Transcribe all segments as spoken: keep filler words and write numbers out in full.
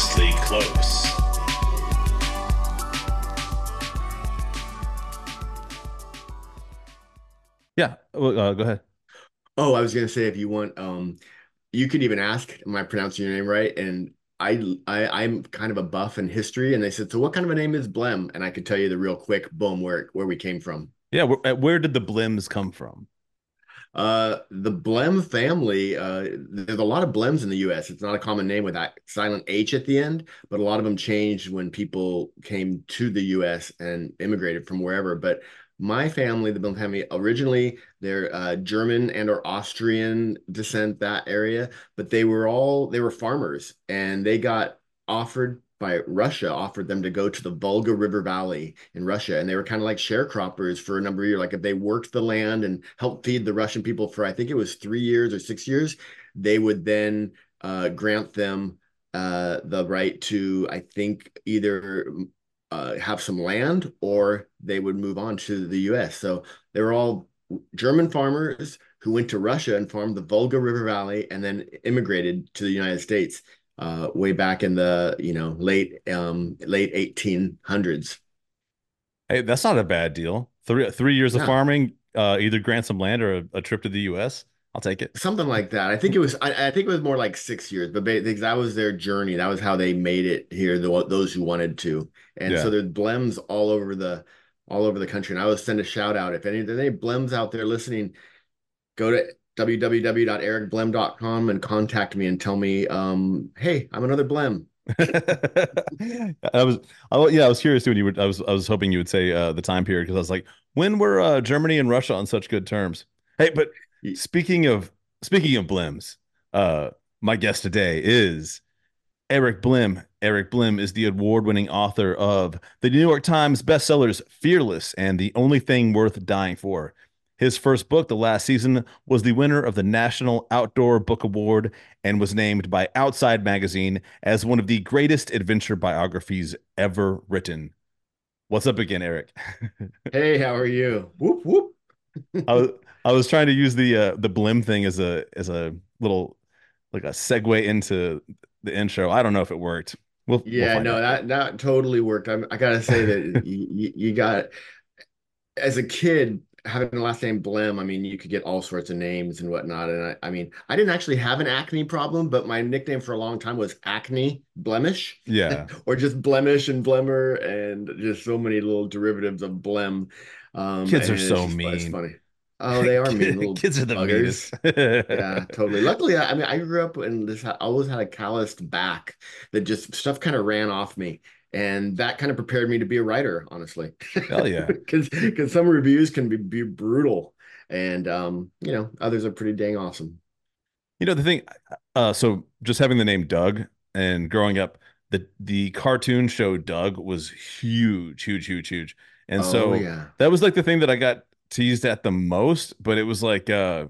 Dangerously Close. Yeah, well, uh, go ahead. Oh, I was gonna say if you want, um, you could even ask, am I pronouncing your name right? And I, I, I'm kind of a buff in history, and they said, so what kind of a name is Blem? And I could tell you the real quick, boom, where where we came from. Yeah, where, uh, where did the Blims come from? Uh, the Blem family, uh, there's a lot of Blems in the U S. It's not a common name with that silent H at the end, but a lot of them changed when people came to the U S and immigrated from wherever. But my family, the Blem family, originally they're uh, German and or Austrian descent, that area, but they were all they were farmers, and they got offered by Russia, offered them to go to the Volga River Valley in Russia. And they were kind of like sharecroppers for a number of years. Like if they worked the land and helped feed the Russian people for, I think it was three years or six years, they would then uh, grant them uh, the right to, I think, either uh, have some land or they would move on to the U S. So they were all German farmers who went to Russia and farmed the Volga River Valley and then immigrated to the United States uh, way back in the you know late um, late eighteen hundreds. Hey, that's not a bad deal. Three three years of Yeah, farming, uh, either grant some land or a, a trip to the U S. I'll take it. something like that. I think it was. I, I think it was more like six years, but ba- because that was their journey. That was how they made it here. The, those who wanted to, and so Yeah. there's blems all over the all over the country. And I would send a shout out if any there's any blems out there listening. Go to w w w dot eric blem dot com and contact me and tell me, um, hey, I'm another blem. I was, I, yeah, I was curious too when you were, I was, I was hoping you would say uh, the time period because I was like, when were uh, Germany and Russia on such good terms? Hey, but speaking of speaking of Blims, uh, my guest today is Eric Blim. Eric Blim is the award-winning author of the New York Times bestsellers Fearless and The Only Thing Worth Dying For. His first book, The Last Season, was the winner of the National Outdoor Book Award and was named by Outside Magazine as one of the greatest adventure biographies ever written. What's up again, Eric? Hey, how are you? Whoop whoop. I was I was trying to use the uh, the Blim thing as a as a little like a segue into the intro. I don't know if it worked. We'll we'll Yeah, find no, out. that that totally worked. I'm, I gotta say that you, you got as a kid having the last name Blem. I mean, you could get all sorts of names and whatnot. And I, I mean, I didn't actually have an acne problem, but my nickname for a long time was Acne Blemish, Yeah. or just Blemish and Blemmer, and just so many little derivatives of Blem. Um, Kids and are it's so just it's mean. funny. Oh, they are mean little Kids are the meanest. buggers. Yeah, totally. Luckily, I, I mean, I grew up and this I always had a calloused back that just stuff kind of ran off me. And that kind of prepared me to be a writer, honestly, Hell yeah. because because some reviews can be, be brutal, and um, you know, others are pretty dang awesome. You know the thing, uh, so just having the name Doug and growing up, the the cartoon show Doug was huge, huge, huge, huge. And Oh so yeah, that was like the thing that I got teased at the most, but it was like uh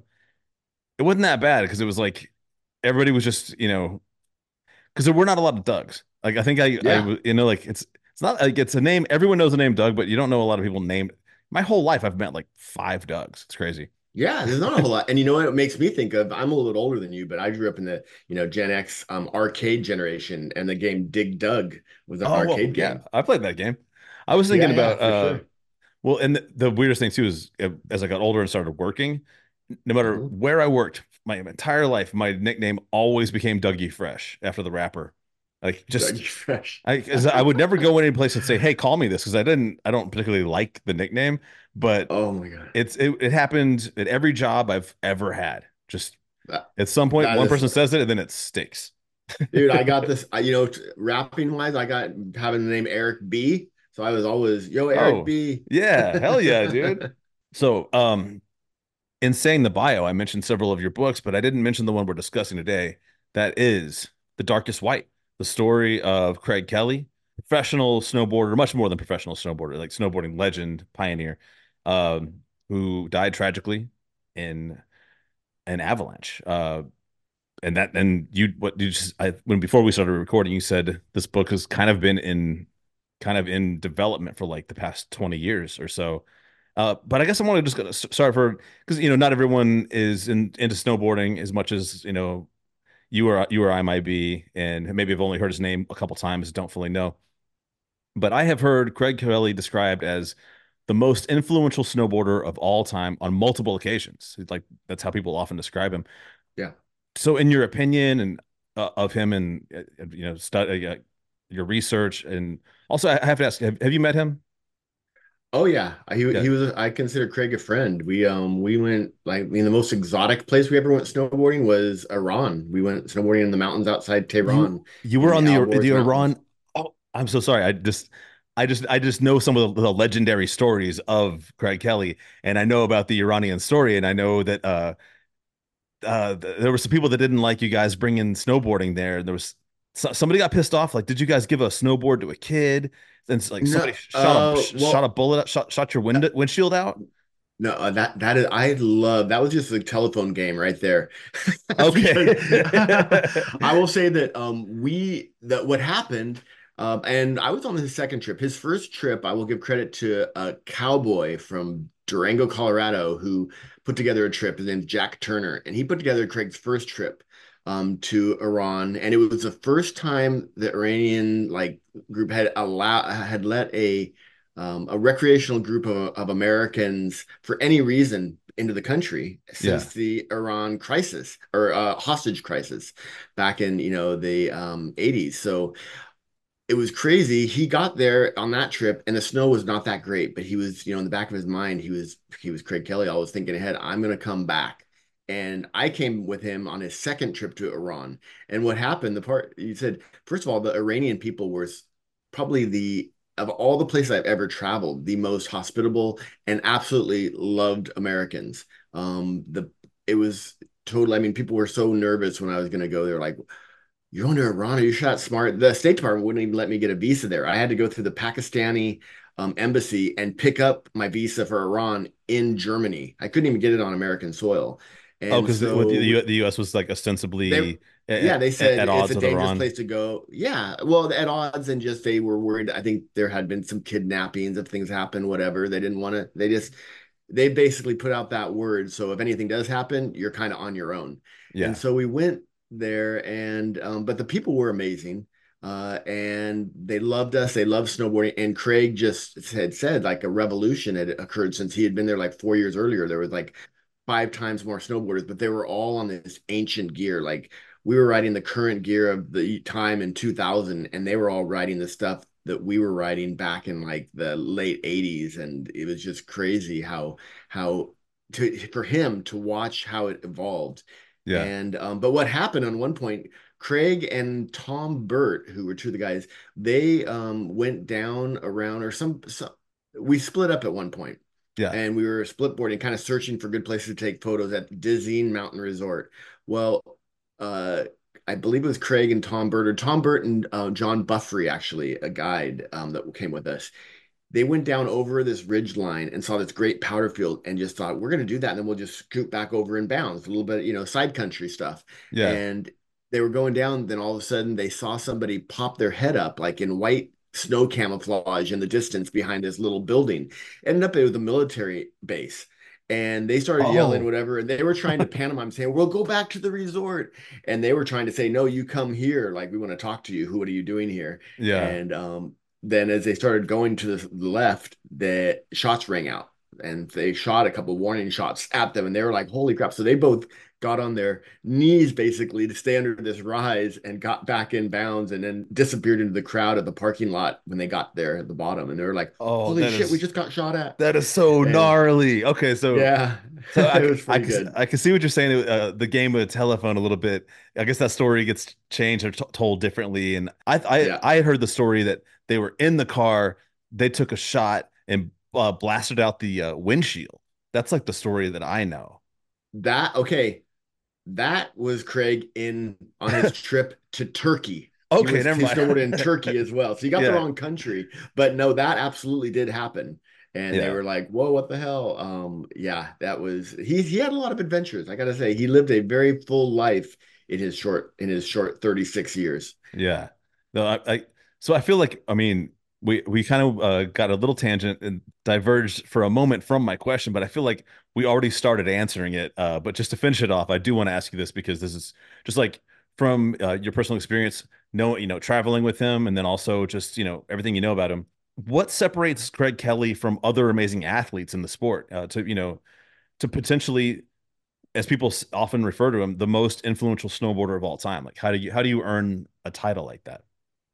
it wasn't that bad because it was like everybody was just, you know, because there were not a lot of Dougs. Like I think I I yeah, w- you know like it's it's not like it's a name everyone knows the name Doug, but you don't know a lot of people named. My whole life I've met like five Dougs. It's crazy. yeah. There's not a whole lot, and you know what it makes me think of? I'm a little bit older than you, but I grew up in the you know Gen X um, arcade generation, and the game Dig Dug was an Oh well, arcade yeah, game. I played that game. I was thinking Yeah, yeah, about for uh sure. well, and the, the weirdest thing too is uh, as I got older and started working, no matter Mhm. where I worked, my entire life, my nickname always became Dougie Fresh after the rapper. Like just Dougie Fresh. I 'cause I would never go any place and say, "Hey, call me this," because I didn't I don't particularly like the nickname, but Oh my God, it's it, it happened at every job I've ever had. Just that at some point, that one is person says it and then it sticks. Dude, I got this, I, you know, t- rapping wise, I got having the name Eric B. So I was always, yo, Eric Oh, B. yeah, hell yeah, dude. So, um, in saying the bio, I mentioned several of your books, but I didn't mention the one we're discussing today. That is The Darkest White, the story of Craig Kelly, professional snowboarder, much more than professional snowboarder, like snowboarding legend, pioneer, um, who died tragically in an avalanche. Uh, and that, and you, what you just, I, when before we started recording, you said this book has kind of been in, kind of in development for like the past twenty years or so. Uh, but I guess I want to just gonna start for because you know not everyone is in, into snowboarding as much as you know you or you or I might be, and maybe I've only heard his name a couple times, don't fully know. But I have heard Craig Kelly described as the most influential snowboarder of all time on multiple occasions. It's like that's how people often describe him. Yeah. So, in your opinion, and uh, of him, and uh, you know, study uh, your research, and also I have to ask, have, have you met him? Oh yeah, he Yeah. he was. I consider Craig a friend. We um we went like I mean the most exotic place we ever went snowboarding was Iran. We went snowboarding in the mountains outside You Tehran you in were the on the Alborz the Mountains. Iran. Oh, I'm so sorry. I just I just I just know some of the, the legendary stories of Craig Kelly, and I know about the Iranian story, and I know that uh uh th- there were some people that didn't like you guys bringing snowboarding there. There was so, somebody got pissed off. Like, did you guys give a snowboard to a kid? Then it's like somebody No, shot a uh, shot a well, bullet, shot shot your uh, wind windshield out. no, uh, that that is I love that was just a telephone game right there. Because Okay. I will say that um we that what happened um and I was on his second trip. His first trip, I will give credit to a cowboy from Durango, Colorado, who put together a trip. His name's Jack Turner, and he put together Craig's first trip um to Iran, and it was the first time the Iranian like group had allowed had let a um, a recreational group of, of Americans for any reason into the country Yeah. since the Iran crisis or uh, hostage crisis back in you know the um, eighties. So it was crazy. He got there on that trip, and the snow was not that great, but he was you know in the back of his mind he was he was Craig Kelly, always thinking ahead. I'm going to come back. And I came with him on his second trip to Iran. And what happened, the part you said, first of all, the Iranian people were probably the of all the places I've ever traveled, the most hospitable and absolutely loved Americans. Um, the it was totally. I mean, people were so nervous when I was going to go there. Like, you're going to Iran? Are you shot smart? The State Department wouldn't even let me get a visa there. I had to go through the Pakistani um, embassy and pick up my visa for Iran in Germany. I couldn't even get it on American soil, Oh, and because the, what the, so the U S was like they ostensibly yeah, at, they at, said at it's odds a with dangerous Iran. place to go. Yeah, well, at odds, and just they were worried. I think there had been some kidnappings if things happen, whatever. They didn't want to, they just they basically put out that word. So if anything does happen, you're kind of on your own. And Yeah. so we went there, and um, but the people were amazing. Uh, and they loved us. They loved snowboarding. And Craig just had said like a revolution had occurred since he had been there like four years earlier. There was like five times more snowboarders, but they were all on this ancient gear. Like we were riding the current gear of the time in two thousand, and they were all riding the stuff that we were riding back in like the late eighties. And it was just crazy how how to for him to watch how it evolved. Yeah. And um, but what happened on one point, Craig and Tom Burt, who were two of the guys, they um went down around or some, some we split up at one point, Yeah. and we were split boarding, kind of searching for good places to take photos at Dizine Mountain Resort. Well, uh, I believe it was Craig and Tom Burt, or Tom Burt and uh, John Buffrey, actually, a guide um, that came with us. They went down over this ridge line and saw this great powder field and just thought, we're going to do that. And then we'll just scoot back over in bounds, a little bit, you know, side country stuff. Yeah. And they were going down. Then all of a sudden they saw somebody pop their head up like in white snow camouflage in the distance behind this little building. Ended up it was a military base. And they started yelling, Oh, whatever. And they were trying to pantomime, saying, we'll go back to the resort. And they were trying to say, no, you come here. Like, we want to talk to you. Who, what are you doing here? yeah. And um, then as they started going to the left, the shots rang out, and they shot a couple warning shots at them, and they were like, holy crap. So they both got on their knees basically to stay under this rise and got back in bounds, and then disappeared into the crowd at the parking lot when they got there at the bottom. And they were like, Oh, holy that shit, we is just got shot at. that is so And gnarly. Okay, so yeah, so I it c- was I pretty can good. I can see what you're saying. Uh, the game with telephone a little bit. I guess that story gets changed or t told differently. And I I Yeah. I had heard the story that they were in the car, they took a shot and uh, blasted out the uh, windshield. That's like the story that I know. That, okay. That was Craig in on his trip to Turkey. He Okay, was never he snowboarded in mind. Turkey as well. So you got the Yeah, wrong country. But no, that absolutely did happen. And they yeah. were like, whoa, what the hell? Um, yeah, that was he he had a lot of adventures. I gotta say, he lived a very full life in his short in his short thirty-six years. Yeah. No, I, I so I feel like I mean we we kind of uh, got a little tangent and diverged for a moment from my question, but I feel like we already started answering it. Uh, but just to finish it off, I do want to ask you this because this is just like from uh, your personal experience, know you know traveling with him, and then also just you know everything you know about him, what separates Craig Kelly from other amazing athletes in the sport? Uh, to you know to potentially, as people often refer to him, the most influential snowboarder of all time. Like, how do you how do you earn a title like that?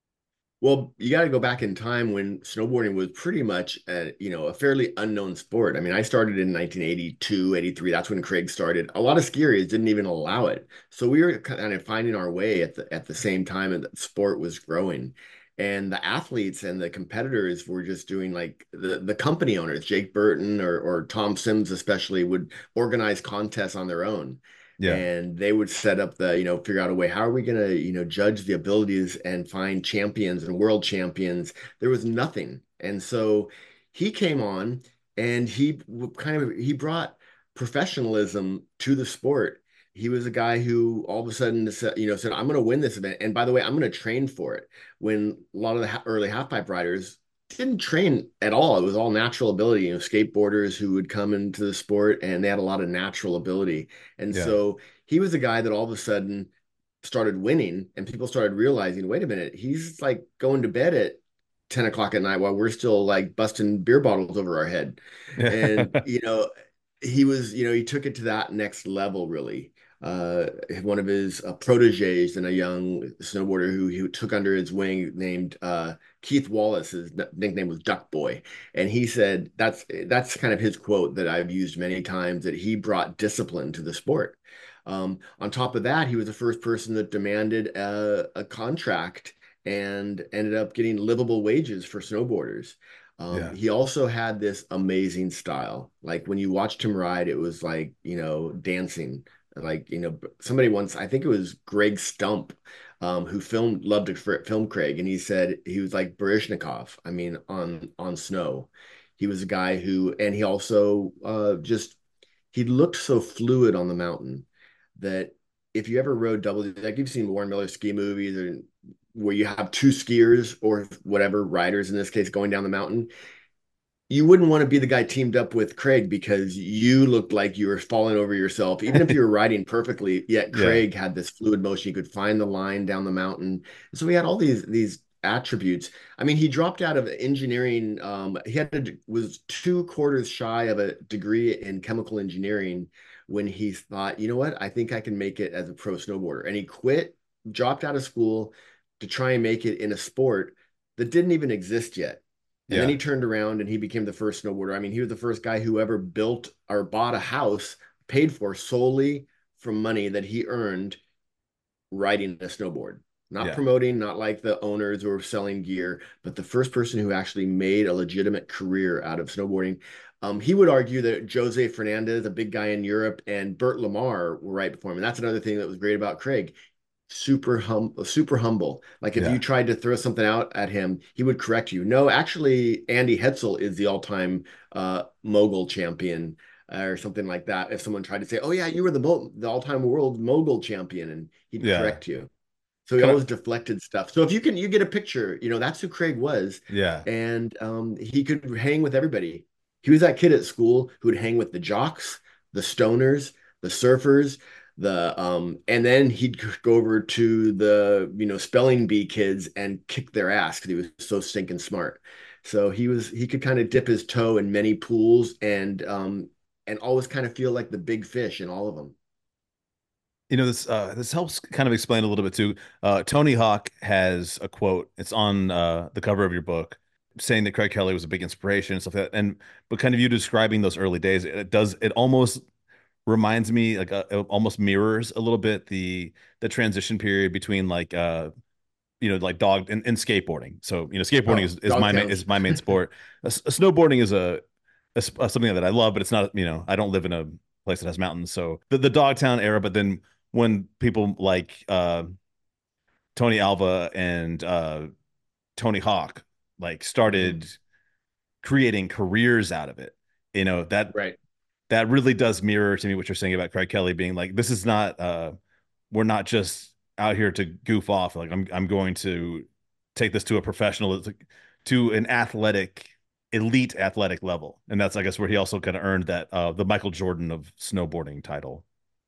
Well, you got to go back in time when snowboarding was pretty much a, you know, a fairly unknown sport. I mean, I started in nineteen eighty-two, eighty-three. That's when Craig started. A lot of ski areas didn't even allow it. So we were kind of finding our way at the at the same time and the sport was growing. And the athletes and the competitors were just doing like the, the company owners, Jake Burton or or Tom Sims especially, would organize contests on their own, Yeah, and they would set up the, you know, figure out a way, how are we going to, you know, judge the abilities and find champions and world champions. There was nothing. And so he came on and he kind of he brought professionalism to the sport. He was a guy who all of a sudden said, you know, said, I'm going to win this event, and by the way, I'm going to train for it. When a lot of the early half pipe riders didn't train at all. It was all natural ability. You know, skateboarders who would come into the sport and they had a lot of natural ability. And yeah, so he was a guy that all of a sudden started winning, and people started realizing, wait a minute, he's like going to bed at ten o'clock at night while we're still like busting beer bottles over our head. And, yeah, you know, he was, you know, he took it to that next level, really. Uh, one of his uh, proteges and a young snowboarder who he took under his wing named uh, Keith Wallace. His nickname was Duck Boy, and he said that's that's kind of his quote that I've used many times, that he brought discipline to the sport. Um, on top of that, he was the first person that demanded a, a contract and ended up getting livable wages for snowboarders. Um, yeah, he also had this amazing style. Like when you watched him ride, it was like, you know, dancing. Like, you know, somebody once, I think it was Greg Stump, um, who filmed, loved to film Craig, and he said he was like Baryshnikov. I mean, on on snow. He was a guy who, and he also uh, just he looked so fluid on the mountain that if you ever rode double, like you've seen Warren Miller ski movies, or where you have two skiers or whatever riders in this case going down the mountain, you wouldn't want to be the guy teamed up with Craig because you looked like you were falling over yourself, even if you were riding perfectly. Yet yeah, Craig had this fluid motion; he could find the line down the mountain. So he had all these these attributes. I mean, he dropped out of engineering. Um, he had a, was two quarters shy of a degree in chemical engineering when he thought, you know what, I think I can make it as a pro snowboarder, and he quit, dropped out of school to try and make it in a sport that didn't even exist yet. And then yeah. he turned around and he became the first snowboarder. I mean, he was the first guy who ever built or bought a house paid for solely from money that he earned riding a snowboard. Not Yeah. promoting, not like the owners who were selling gear, but the first person who actually made a legitimate career out of snowboarding. Um, he would argue that Jose Fernandez, a big guy in Europe, and Bert Lamar were right before him. And that's another thing that was great about Craig. Super hum super humble. Like if you Yeah. tried to throw something out at him, he would correct you. No, actually, Andy Hetzel is the all-time uh, mogul champion, uh, or something like that. If someone tried to say, "Oh yeah, you were the mo the all-time world mogul champion," and he'd Yeah. correct you. So he Kind of, always deflected stuff. So if you can, you get a picture. You know, that's who Craig was, yeah. and um, he could hang with everybody. He was that kid at school who would hang with the jocks, the stoners, the surfers, the um, and then he'd go over to the, you know, spelling bee kids and kick their ass because he was so stinking smart. So he was he could kind of dip his toe in many pools, and um, and always kind of feel like the big fish in all of them. You know, this uh this helps kind of explain a little bit too. Uh Tony Hawk has a quote. It's on uh the cover of your book, saying that Craig Kelly was a big inspiration and stuff like that. And but kind of you describing those early days, it does it almost reminds me like uh, it almost mirrors a little bit the the transition period between like uh you know like dog and, and skateboarding. So, you know, skateboarding Oh, is, is my main Dogtowns. is my main sport. A, s- a snowboarding is a, a s- uh, something that I love, but it's not, you know, I don't live in a place that has mountains. So the, the Dogtown era, but then when people like uh Tony Alva and uh Tony Hawk like Mhm. started creating careers out of it, you know, that Right. that really does mirror to me what you're saying about Craig Kelly being like, this is not uh we're not just out here to goof off. Like I'm I'm going to take this to a professional, to an athletic, elite athletic level. And that's, I guess, where he also kind of earned that uh the Michael Jordan of snowboarding title.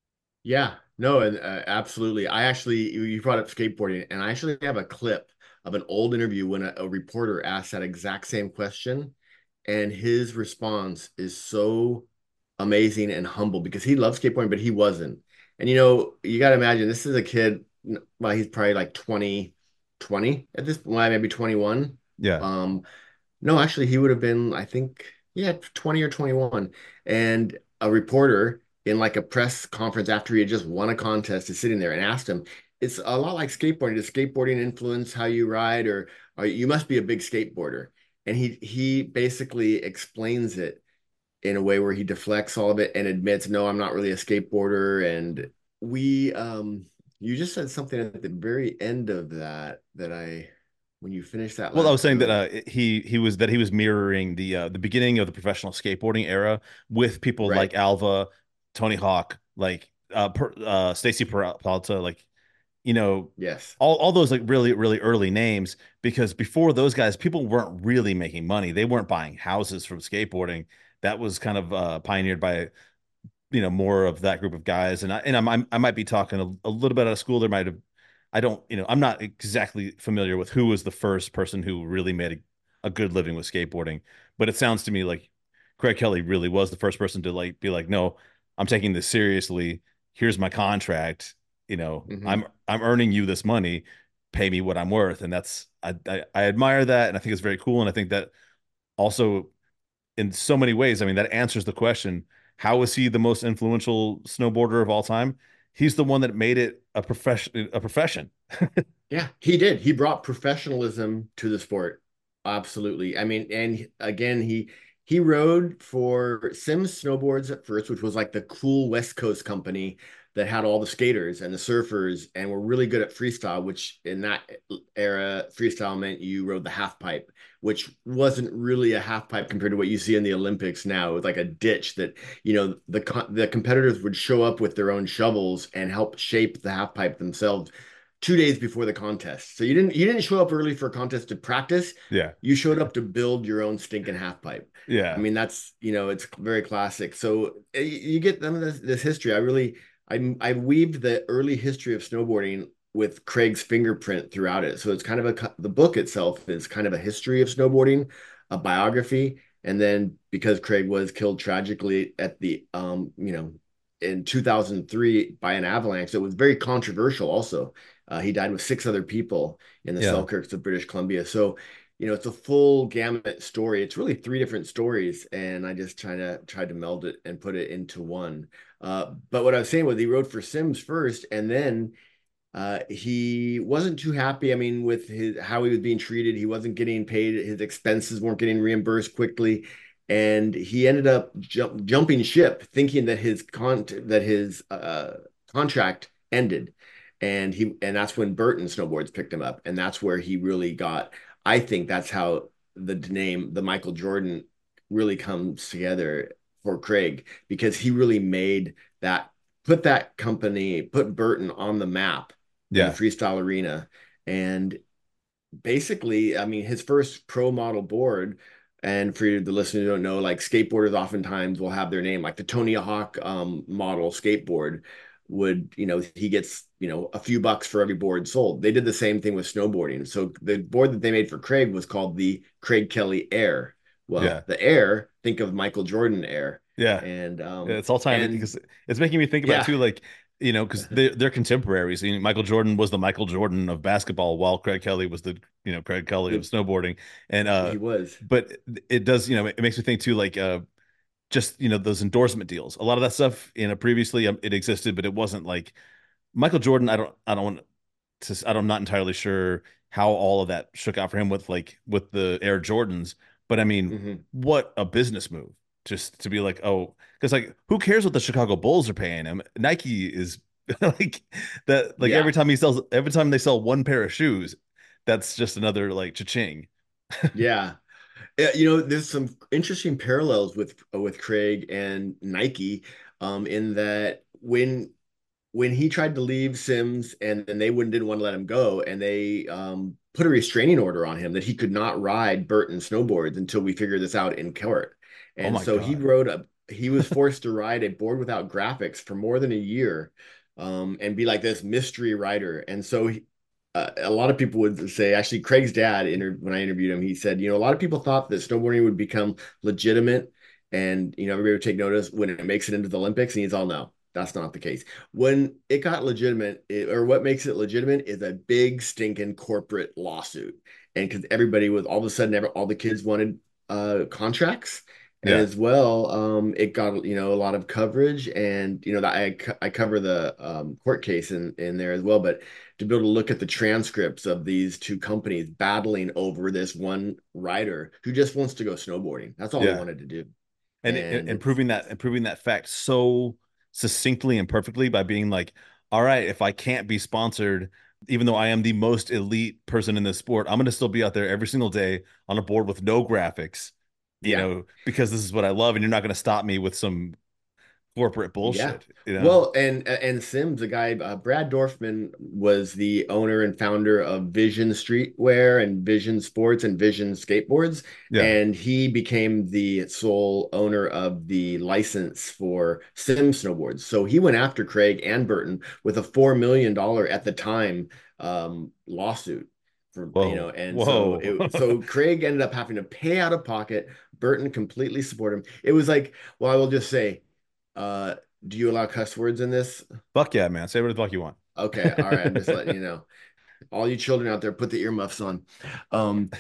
Yeah, no, and uh, absolutely. I actually, you you brought up skateboarding, and I actually have a clip of an old interview when a, a reporter asked that exact same question, and his response is so amazing and humble because he loves skateboarding, but he wasn't. And you know, you got to imagine this is a kid. Well, he's probably like twenty, twenty at this point, well, maybe twenty-one. Yeah. Um, no, actually, he would have been, I think, yeah, twenty or twenty-one. And a reporter in like a press conference after he had just won a contest is sitting there and asked him, it's a lot like skateboarding. Does skateboarding influence how you ride, or, or you must be a big skateboarder? And he he basically explains it in a way where he deflects all of it and admits, no, I'm not really a skateboarder. And we um you just said something at the very end of that that I when you finished that Well, I was last saying that quote. uh, he he was that he was mirroring the uh, the beginning of the professional skateboarding era with people Right. like Alva, Tony Hawk, like uh, per, uh, Stacy Peralta, like you know, Yes. all all those like really really early names. Because before those guys, people weren't really making money. They weren't buying houses from skateboarding. That was kind of uh, pioneered by you know more of that group of guys. And I and I'm, I'm I might be talking a, a little bit out of school. There might have I don't you know I'm not exactly familiar with who was the first person who really made a, a good living with skateboarding, but it sounds to me like Craig Kelly really was the first person to like be like, no, I'm taking this seriously. Here's my contract. You know, Hmm. I'm I'm earning you this money. Pay me what I'm worth, and that's I I, I admire that, and I think it's very cool, and I think that also in so many ways. I mean, that answers the question, how is he the most influential snowboarder of all time? He's the one that made it a profession a profession. Yeah, he did. He brought professionalism to the sport. Absolutely. I mean, and again, he he rode for Sims Snowboards at first, which was like the cool West Coast company that had all the skaters and the surfers and were really good at freestyle, which in that era, freestyle meant you rode the half pipe, which wasn't really a half pipe compared to what you see in the Olympics now. It was like a ditch that, you know, the the competitors would show up with their own shovels and help shape the half pipe themselves two days before the contest. So you didn't you didn't show up early for a contest to practice. Yeah. You showed up to build your own stinking half pipe. I Yeah. mean, that's, you know, it's very classic. So eh, you get some of this, this history. I really I I weaved the early history of snowboarding with Craig's fingerprint throughout it. So it's kind of a the book itself is kind of a history of snowboarding, a biography, and then because Craig was killed tragically at the um, you know, in two thousand three by an avalanche, it was very controversial also. Uh, he died with six other people in the Yeah. Selkirks of British Columbia. So, you know, it's a full gamut story. It's really three different stories, and I just try to tried to meld it and put it into one. Uh, but what I was saying was he wrote for Sims first, and then uh, he wasn't too happy. I mean, with his how he was being treated, he wasn't getting paid. His expenses weren't getting reimbursed quickly, and he ended up jump, jumping ship, thinking that his con that his uh, contract ended, and he and that's when Burton Snowboards picked him up, and that's where he really got. I think that's how the name, the Michael Jordan, really comes together for Craig because he really made that put that company, put Burton on the map in the Yeah. freestyle arena. And basically, I mean, his first pro model board, and for the listeners who don't know, like skateboarders oftentimes will have their name, like the Tony Hawk um, model skateboard would, you know, he gets, you know, a few bucks for every board sold. They did the same thing with snowboarding. So the board that they made for Craig was called the Craig Kelly Air. Well, Yeah. the Air, think of Michael Jordan Air. Yeah. And um It's all time and because it's making me think about yeah. too, like, you know, because they're they're contemporaries. You know, Michael Jordan was the Michael Jordan of basketball, while Craig Kelly was the, you know, Craig Kelly of It, snowboarding. And uh, he was. but it does, you know, it makes me think too, like uh, just you know those endorsement deals. A lot of that stuff, you know, previously um, it existed, but it wasn't like Michael Jordan. I don't, I don't want to, I don't, I'm not entirely sure how all of that shook out for him with like with the Air Jordans. But I mean, Mhm. what a business move just to be like, oh, because like who cares what the Chicago Bulls are paying him? Nike is like that. Like every Yeah. time he sells, every time they sell one pair of shoes, that's just another like cha-ching. Yeah. Yeah, you know, there's some interesting parallels with with Craig and Nike, um, in that when when he tried to leave Sims and then they wouldn't didn't want to let him go, and they um, put a restraining order on him that he could not ride Burton snowboards until we figure this out in court. Oh And my so he God. rode a he was forced to ride a board without graphics for more than a year um, and be like this mystery writer. And so he, uh, a lot of people would say, actually, Craig's dad, inter when I interviewed him, he said, you know, a lot of people thought that snowboarding would become legitimate and, you know, everybody would take notice when it makes it into the Olympics. And he's all, no, that's not the case. When it got legitimate, it, or what makes it legitimate is a big stinking corporate lawsuit. And because everybody was all of a sudden, every, all the kids wanted uh, contracts. And Yeah. as well, um, it got, you know, a lot of coverage, and you know that I I cover the um, court case in in there as well. But to be able to look at the transcripts of these two companies battling over this one rider who just wants to go snowboarding, that's all he Yeah. wanted to do. And, and And and it's proving that and proving that fact so succinctly and perfectly by being like, all right, if I can't be sponsored, even though I am the most elite person in this sport, I'm gonna still be out there every single day on a board with no graphics, you yeah. know, because this is what I love, and you're not gonna stop me with some corporate Yeah. bullshit, you know? Well, and and Sims, the guy, uh, Brad Dorfman was the owner and founder of Vision Streetwear and Vision Sports and Vision Skateboards, Yeah. and he became the sole owner of the license for Sim snowboards. So he went after Craig and Burton with a four million dollar at the time um, lawsuit. For, you know, Whoa. and so Whoa. it so Craig ended up having to pay out of pocket. Burton completely supported him. It was like, well, I will just say, uh, do you allow cuss words in this? Fuck yeah, man. Say what the fuck you want. Okay, all right. I'm just letting you know. All you children out there, put the earmuffs on. Um,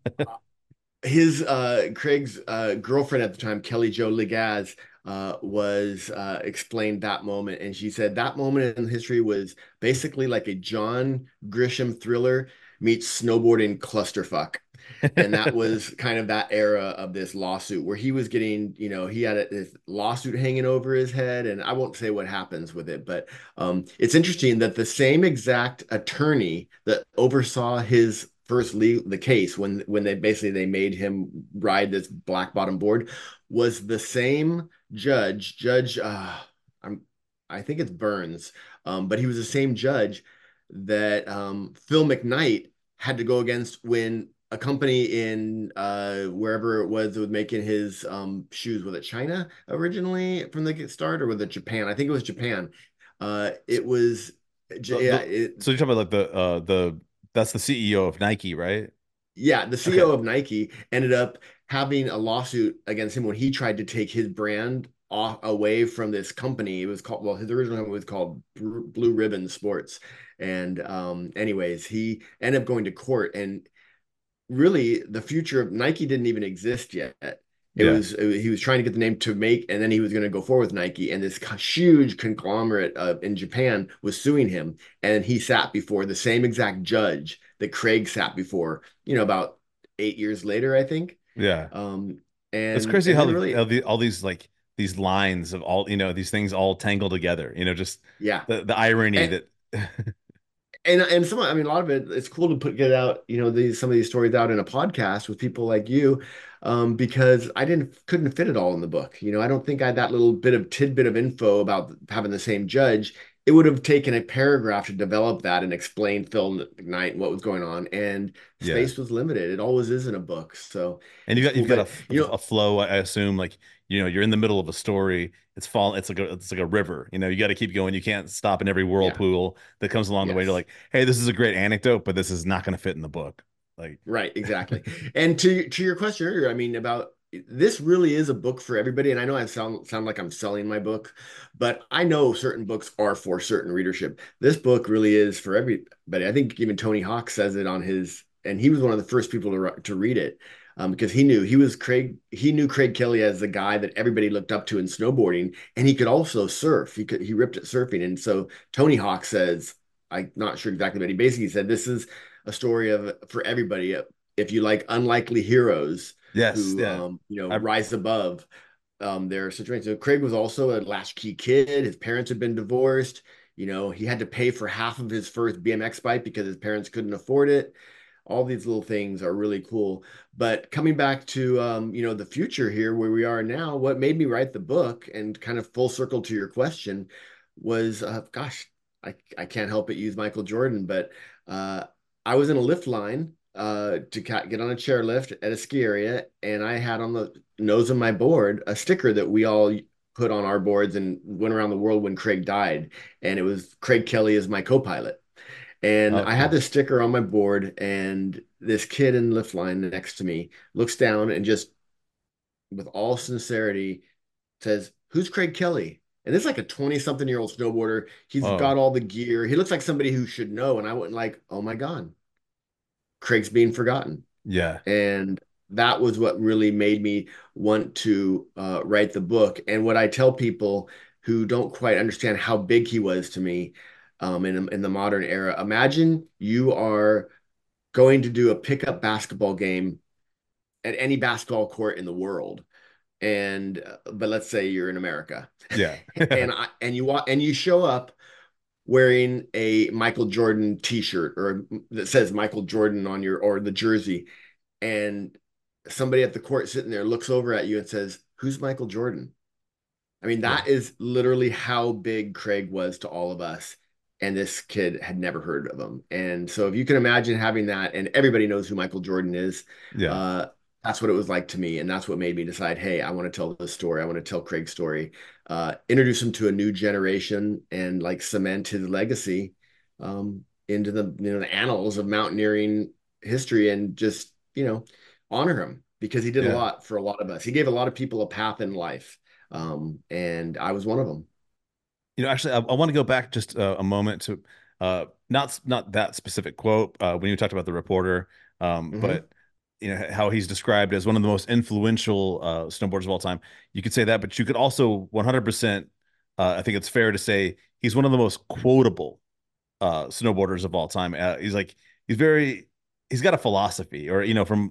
his uh, Craig's uh, girlfriend at the time, Kelly Jo Legaz, uh, was uh, explained that moment, and she said that moment in history was basically like a John Grisham thriller meets snowboarding clusterfuck. And that was kind of that era of this lawsuit where he was getting, you know, he had a, this lawsuit hanging over his head. And I won't say what happens with it, but um, it's interesting that the same exact attorney that oversaw his first legal the case when when they basically they made him ride this black bottom board was the same judge, Judge uh, I'm I think it's Burns, um, but he was the same judge that um, Phil McKnight had to go against when a company in uh, wherever it was that was making his um, shoes. Was it China originally from the start, or was it Japan? I think it was Japan. Uh, it was, The, yeah, the, it, so you're talking about like the uh the that's the C E O of Nike, right? yeah. The C E O Okay. of Nike ended up having a lawsuit against him when he tried to take his brand off away from this company. It was called, well, his original company was called Blue Ribbon Sports. And um, anyways, he ended up going to court, and really the future of Nike didn't even exist yet. It Yeah. was, it was he was trying to get the name to make, and then he was going to go forward with Nike. And this huge conglomerate uh, in Japan was suing him, and he sat before the same exact judge that Craig sat before. You know, about eight years later, I think. Yeah. Um, It's and crazy and how then the, how really, the all these like these lines of all, you know, these things all tangle together, you know, just yeah. the the irony And, that and and some, I mean, a lot of it, it's cool to put get out, you know, these some of these stories out in a podcast with people like you, um, because I didn't couldn't fit it all in the book. You know, I don't think I had that little bit of tidbit of info about having the same judge. It would have taken a paragraph to develop that and explain Phil Knight and what was going on, and yeah. space was limited. It always is in a book, so And you it's got cool. you've got a, But f- you know, a flow, I assume, like, you know, you're in the middle of a story. It's fall. It's like a it's like a river. You know, you got to keep going. You can't stop in every yeah, whirlpool that comes along the way. You're yes. like, hey, this is a great anecdote, but this is not going to fit in the book. Like, Right, exactly. And to to your question earlier, I mean, about this really is a book for everybody. And I know I sound sound like I'm selling my book, but I know certain books are for certain readership. This book really is for everybody. I think even Tony Hawk says it on his, and he was one of the first people to ri- to read it, um, because he knew he was Craig. He knew Craig Kelly as the guy that everybody looked up to in snowboarding, and he could also surf. He could he ripped at surfing, and so Tony Hawk says, I'm not sure exactly, but he basically said this is a story of for everybody. If you like unlikely heroes yes, who yeah. um, you know I rise above um, their situation. So Craig was also a latchkey kid. His parents had been divorced. You know, he had to pay for half of his first B M X bike because his parents couldn't afford it. All these little things are really cool. But coming back to um, you know, the future here where we are now, what made me write the book and kind of full circle to your question was, uh, gosh, I, I can't help but use Michael Jordan, but uh, I was in a lift line uh, to get on a chairlift at a ski area, and I had on the nose of my board a sticker that we all put on our boards and went around the world when Craig died. And it was Craig Kelly as my co-pilot. And Oh, I had cool. this sticker on my board, and this kid in lift line next to me looks down and just, with all sincerity, says, "Who's Craig Kelly?" And this is like a twenty something year old snowboarder. He's Oh, got all the gear. He looks like somebody who should know. And I went like, oh my God, Craig's being forgotten. yeah. And that was what really made me want to uh, write the book. And what I tell people who don't quite understand how big he was to me um, in, in the modern era, imagine you are going to do a pickup basketball game at any basketball court in the world. And uh, but let's say you're in America, Yeah. and I, and you and you show up wearing a Michael Jordan T-shirt or that says Michael Jordan on your or the jersey, and somebody at the court sitting there looks over at you and says, "Who's Michael Jordan?" I mean, Yeah. that is literally how big Craig was to all of us. And this kid had never heard of him. And so if you can imagine having that, and everybody knows who Michael Jordan is, Yeah. uh, that's what it was like to me. And that's what made me decide, hey, I want to tell this story. I want to tell Craig's story, uh, introduce him to a new generation and like cement his legacy um, into the, you know, the annals of mountaineering history and just, you know, honor him because he did a Yeah. lot for a lot of us. He gave a lot of people a path in life um, and I was one of them. You know, actually, I, I want to go back just uh, a moment to uh, not not that specific quote uh, when you talked about the reporter, um, Hmm. but you know how he's described as one of the most influential uh, snowboarders of all time. You could say that, but you could also one hundred percent. Uh, I think it's fair to say he's one of the most quotable uh, snowboarders of all time. Uh, he's like he's very he's got a philosophy, or you know, from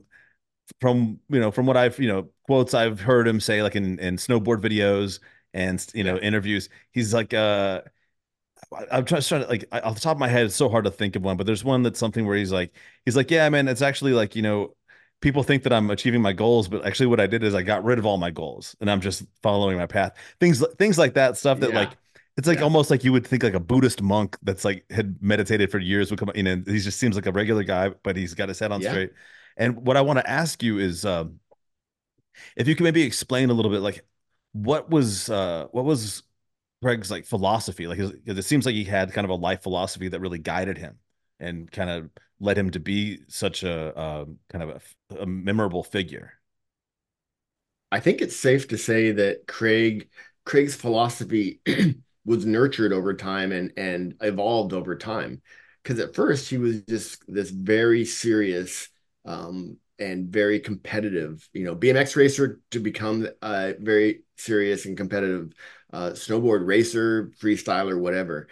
from you know from what I've you know quotes I've heard him say like in in snowboard videos and you know Yeah. interviews. He's like uh I- am trying, trying to like off the top of my head, it's so hard to think of one, but there's one that's something where he's like, he's like, yeah, man, it's actually like, you know, people think that I'm achieving my goals, but actually what I did is I got rid of all my goals and I'm just following my path. Things, things like that stuff that Yeah. like, it's like Yeah. almost like you would think like a Buddhist monk that's like had meditated for years would come, you know, he just seems like a regular guy, but he's got his head on Yeah. straight. And what I want to ask you is, um, if you can maybe explain a little bit, like what was, uh, what was Greg's like philosophy, like his, it seems like he had kind of a life philosophy that really guided him and kind of led him to be such a um, kind of a, a memorable figure. I think it's safe to say that Craig Craig's philosophy was nurtured over time and and evolved over time. Because at first he was just this very serious um, and very competitive, you know, B M X racer to become a very serious and competitive uh, snowboard racer, freestyler, whatever.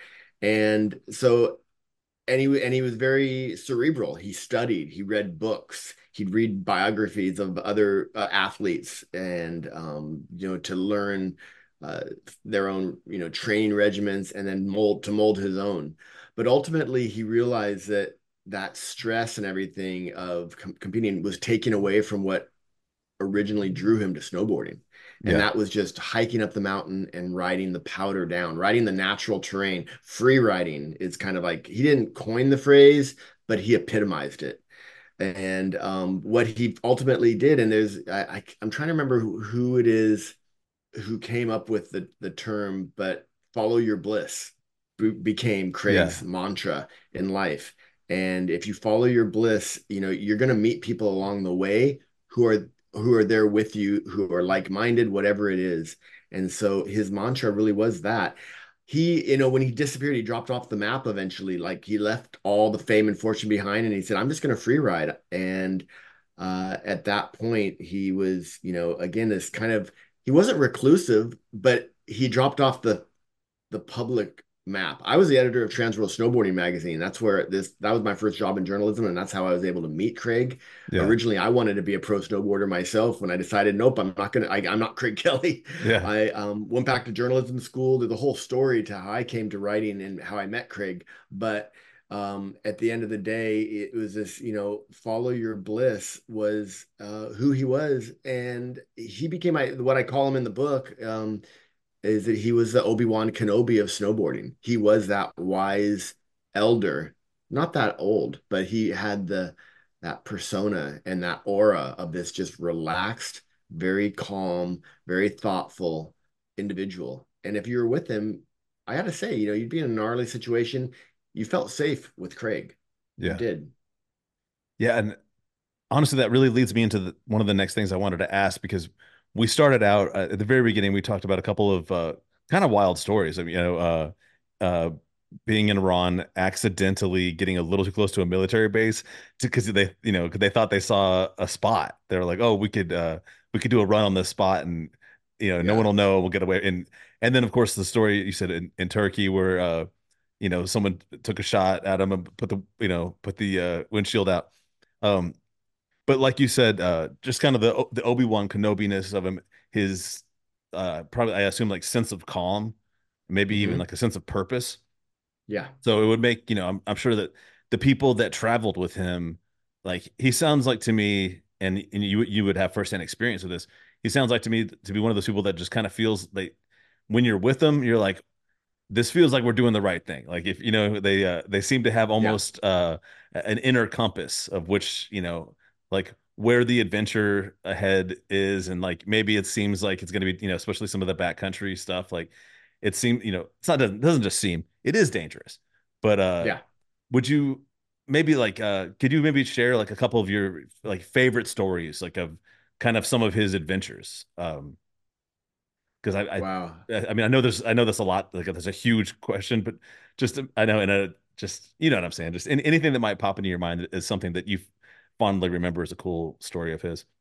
And so and he and he was very cerebral. He studied, he read books, he'd read biographies of other uh, athletes, and um, you know to learn uh, their own you know training regimens, and then mold to mold his own. But ultimately, he realized that that stress and everything of com competing was taken away from what originally drew him to snowboarding. And Yeah. that was just hiking up the mountain and riding the powder down, riding the natural terrain. Free riding is kind of like he didn't coin the phrase, but he epitomized it. And um, what he ultimately did, and there's, I, I, I'm trying to remember who, who it is who came up with the, the term, but follow your bliss became Craig's Yeah. mantra in life. And if you follow your bliss, you know, you're going to meet people along the way who are who are there with you, who are like-minded, whatever it is. And so his mantra really was that. He, you know, when he disappeared, he dropped off the map eventually. Like he left all the fame and fortune behind, and he said, "I'm just going to free ride." And uh, at that point, he was, you know, again, this kind of he wasn't reclusive, but he dropped off the the public map. I was the editor of Transworld Snowboarding magazine. That's where this that was my first job in journalism, and that's how I was able to meet Craig. Yeah. Originally, I wanted to be a pro snowboarder myself. When I decided, nope, I'm not gonna. I, I'm not Craig Kelly. Yeah. I um, went back to journalism school. Did the whole story to how I came to writing and how I met Craig. But um, at the end of the day, it was this, you know, follow your bliss was uh, who he was, and he became my what I call him in the book. Um, is that he was the Obi-Wan Kenobi of snowboarding. He was that wise elder, not that old, but he had the that persona and that aura of this just relaxed, very calm, very thoughtful. individual. And if you were with him, I got to say, you know, you'd be in a gnarly situation. You felt safe with Craig. You Yeah. did. Yeah, and honestly, that really leads me into the, one of the next things I wanted to ask because we started out uh, at the very beginning. We talked about a couple of uh, kind of wild stories. I mean, you know, uh, uh, being in Iran, accidentally getting a little too close to a military base because they, you know, 'cause they thought they saw a spot. They were like, "Oh, we could, uh, we could do a run on this spot, and you know, no one Yeah. will know. We'll get away." And and then, of course, the story you said in, in Turkey where, uh, you know, someone took a shot at him and put the, you know, put the uh, windshield out. Um, but like you said, uh, just kind of the the Obi-Wan Kenobi-ness of him, his uh, probably I assume like sense of calm, maybe even Hmm. like a sense of purpose. Yeah. So it would make, you know, I'm I'm sure that the people that traveled with him, like he sounds like to me, and and you you would have firsthand experience with this. He sounds like to me to be one of those people that just kind of feels like when you're with them, you're like, this feels like we're doing the right thing. Like if you know they uh, they seem to have Yeah. almost uh, an inner compass of which you know like where the adventure ahead is, and like maybe it seems like it's going to be you know especially some of the backcountry stuff. Like it seems you know it's not it doesn't just seem it is dangerous. But uh, Yeah. would you maybe like uh, could you maybe share like a couple of your like favorite stories like of kind of some of his adventures? Um, because I, I Wow. I mean I know there's I know there's a lot like there's a huge question, but just I know and a just you know what I'm saying. Just any, anything that might pop into your mind is something that you fondly remember as a cool story of his.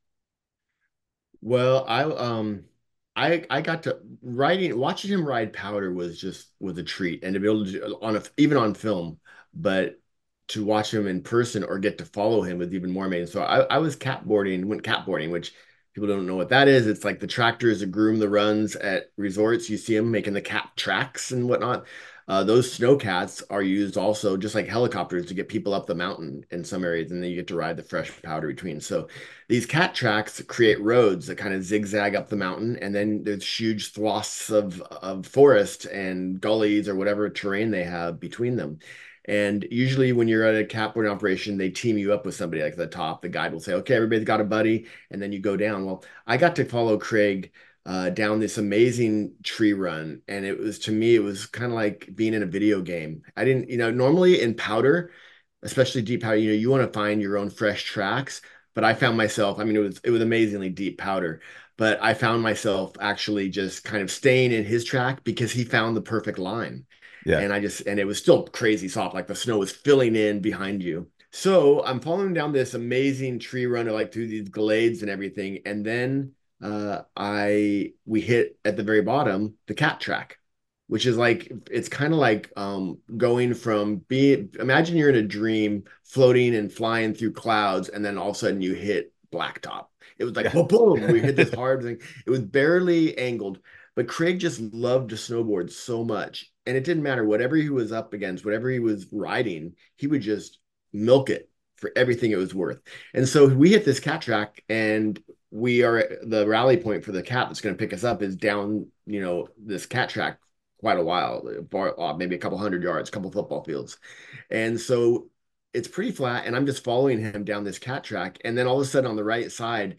Well, I um I I got to riding watching him ride powder was just was a treat, and to be able to do, on a even on film, but to watch him in person or get to follow him was even more amazing. So I, I was catboarding, went catboarding, which people don't know what that is. It's like the tractors that groom the runs at resorts. You see them making the cat tracks and whatnot. Uh, those snowcats are used also just like helicopters to get people up the mountain in some areas, and then you get to ride the fresh powder between. So these cat tracks create roads that kind of zigzag up the mountain, and then there's huge swaths of, of forest and gullies or whatever terrain they have between them. And usually, when you're at a catboarding operation, they team you up with somebody like at the top. The guide will say, "Okay, everybody's got a buddy," and then you go down. Well, I got to follow Craig uh, down this amazing tree run, and it was to me, it was kind of like being in a video game. I didn't, you know, normally in powder, especially deep powder, you know, you want to find your own fresh tracks. But I found myself, I mean, it was it was amazingly deep powder, but I found myself actually just kind of staying in his track because he found the perfect line. Yeah, And I just, and it was still crazy soft, like the snow was filling in behind you. So I'm following down this amazing tree run, like through these glades and everything. And then uh, I, we hit at the very bottom the cat track, which is like, it's kind of like um, going from being, imagine you're in a dream floating and flying through clouds, and then all of a sudden you hit blacktop. It was like yeah, boom, boom. We hit this hard thing. It was barely angled, but Craig just loved to snowboard so much. And it didn't matter whatever he was up against, whatever he was riding, he would just milk it for everything it was worth. And so we hit this cat track, and we are the rally point for the cat that's going to pick us up is down, you know, this cat track quite a while, uh, maybe a couple hundred yards, a couple football fields. And so it's pretty flat, and I'm just following him down this cat track. And then all of a sudden on the right side,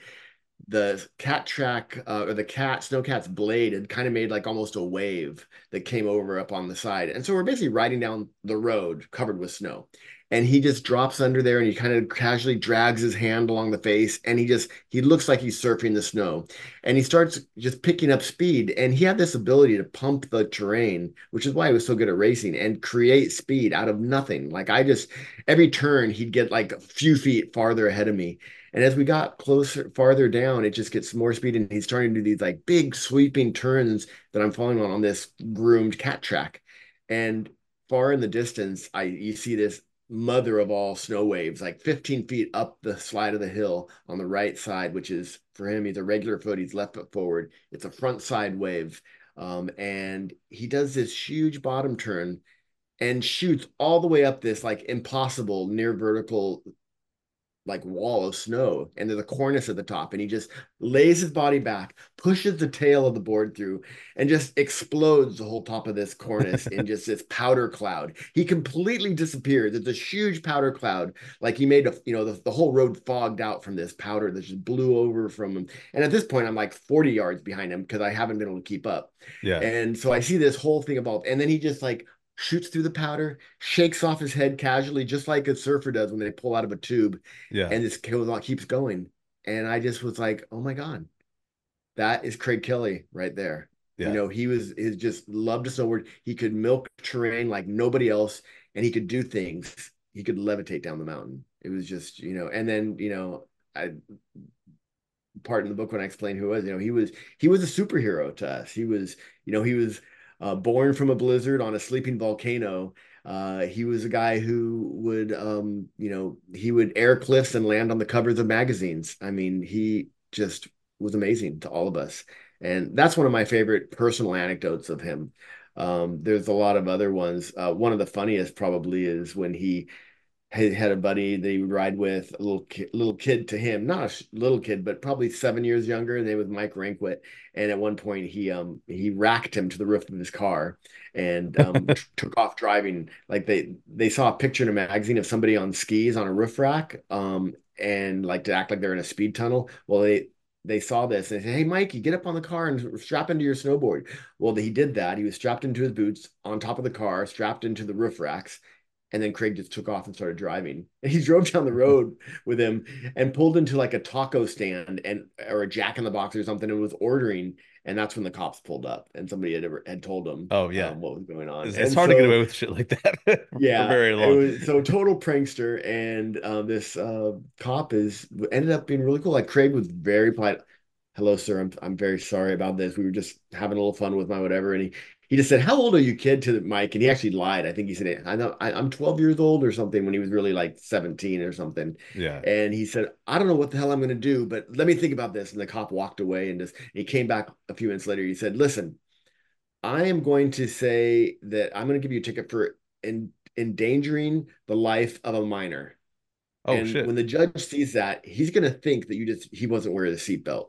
the cat track uh, or the cat snowcat's blade had kind of made like almost a wave that came over up on the side, and so we're basically riding down the road covered with snow, and he just drops under there and he kind of casually drags his hand along the face, and he just he looks like he's surfing the snow, and he starts just picking up speed, and he had this ability to pump the terrain, which is why he was so good at racing and create speed out of nothing. Like I just every turn he'd get like a few feet farther ahead of me, and as we got closer, farther down, it just gets more speed, and he's starting to do these like big sweeping turns that I'm following on on this groomed cat track. And far in the distance, I you see this mother of all snow waves, like fifteen feet up the slide of the hill on the right side, which is for him, he's a regular foot, he's left foot forward. It's a front side wave. Um, and he does this huge bottom turn and shoots all the way up this like impossible near vertical like wall of snow, and there's a cornice at the top, and he just lays his body back, pushes the tail of the board through, and just explodes the whole top of this cornice in just this powder cloud. He completely disappeared. There's this huge powder cloud, like he made a, you know, the, the whole road fogged out from this powder that just blew over from him. And at this point, I'm like forty yards behind him because I haven't been able to keep up. Yeah. And so I see this whole thing about, and then he just like shoots through the powder, shakes off his head casually, just like a surfer does when they pull out of a tube, Yeah. and this goes on, keeps going. And I just was like, oh my God, that is Craig Kelly right there. You Yeah. know, he was his just loved to snowboard. He could milk terrain like nobody else, and he could do things. He could levitate down the mountain. It was just, you know, and then, you know, I part in the book when I explained who he was, you know, he was he was a superhero to us. He was, you know, he was uh, born from a blizzard on a sleeping volcano. Uh, he was a guy who would, um, you know, he would air cliffs and land on the covers of magazines. I mean, he just was amazing to all of us, and that's one of my favorite personal anecdotes of him. Um, there's a lot of other ones. Uh, one of the funniest probably is when he had, had a buddy that he would ride with, a little kid, little kid to him, not a little kid, but probably seven years younger. His name was Mike Rankwit, and at one point he um he racked him to the roof of his car and um t- took off driving. Like they they saw a picture in a magazine of somebody on skis on a roof rack, um and like to act like they're in a speed tunnel. Well, they they saw this and they said, "Hey, Mikey, get up on the car and strap into your snowboard." Well, he did that. He was strapped into his boots on top of the car, strapped into the roof racks, and then Craig just took off and started driving. And he drove down the road with him and pulled into like a taco stand and or a Jack in the Box or something and was ordering. And that's when the cops pulled up and somebody had ever had told him Oh yeah. um, what was going on. It's, it's And hard to get so away with shit like that for yeah, very it long. was so total prankster. And uh, this uh, cop is ended up being really cool. Like Craig was very polite. "Hello, sir. I'm I'm very sorry about this. We were just having a little fun with my whatever." And he he just said, "How old are you, kid?" to Mike, and he actually lied. I think he said, "I know I, I'm twelve years old or something," when he was really like seventeen or something. Yeah. And he said, "I don't know what the hell I'm going to do, but let me think about this." And the cop walked away and just he came back a few minutes later. He said, "Listen, I am going to say that I'm going to give you a ticket for in, endangering the life of a minor." Oh And shit. when the judge sees that, he's going to think that you just he wasn't wearing a seatbelt,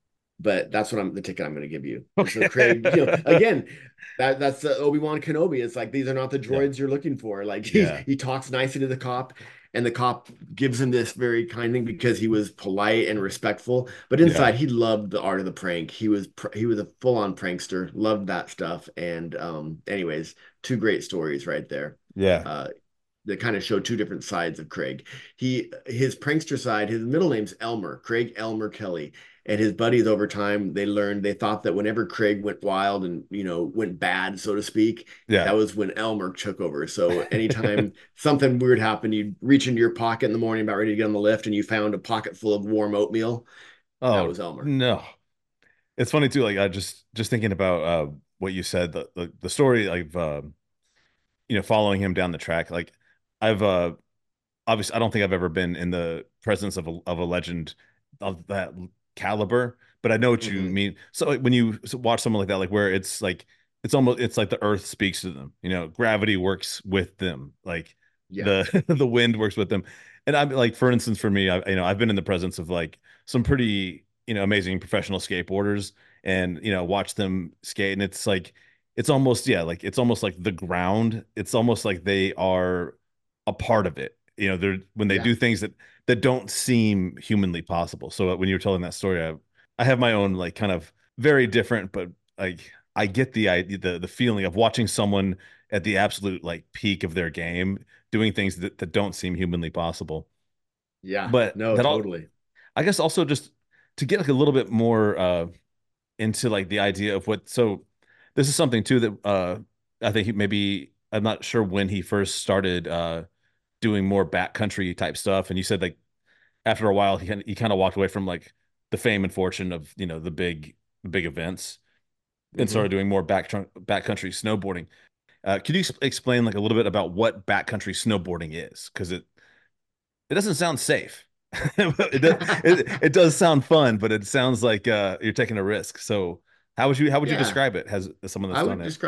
but that's what I'm the ticket I'm going to give you. And so Okay. Craig, you know, again, that that's the Obi-Wan Kenobi. It's like these are not the Yeah. droids you're looking for. Like he Yeah. he talks nicely to the cop, and the cop gives him this very kind thing because he was polite and respectful. But Yeah. inside, he loved the art of the prank. He was he was a full-on prankster, loved that stuff. And um, anyways, two great stories right there. Yeah. Uh, that kind of show two different sides of Craig. He his prankster side, his middle name's Elmer, Craig Elmer Kelly. And his buddies over time, they learned they thought that whenever Craig went wild and you know went bad, so to speak, Yeah. that was when Elmer took over. So anytime something weird happened, you'd reach into your pocket in the morning about ready to get on the lift, and you found a pocket full of warm oatmeal. That Oh was Elmer. no. It's funny too. Like I just just thinking about uh what you said, the the, the story of uh, you know, following him down the track. Like I've uh obviously I don't think I've ever been in the presence of a of a legend of that caliber, but I know what you Mm-hmm. mean. So like, when you watch someone like that, like where it's like it's almost it's like the earth speaks to them. You know, gravity works with them. Like Yeah, the the wind works with them. And I'm like, for instance, for me, I you know I've been in the presence of like some pretty you know amazing professional skateboarders, and you know watch them skate, and it's like it's almost yeah like it's almost like the ground. It's almost like they are a part of it. You know, they're when they yeah, do things that that don't seem humanly possible. So uh, when you're telling that story, I I have my own like kind of very different, but like I get the idea, the the feeling of watching someone at the absolute like peak of their game doing things that, that don't seem humanly possible. yeah. But No, that all totally. I guess also just to get like a little bit more uh into like the idea of what so this is something too that uh I think he maybe I'm not sure when he first started uh doing more backcountry type stuff. And you said like after a while he kind of, he kind of walked away from like the fame and fortune of you know the big big events and started Mm-hmm. doing more back backcountry snowboarding. Uh, could you ex- explain like a little bit about what backcountry snowboarding is? Because it it doesn't sound safe. it, does, it it does sound fun, but it sounds like uh, you're taking a risk. So how would you how would you Yeah, describe it as someone that's I done would it? describe.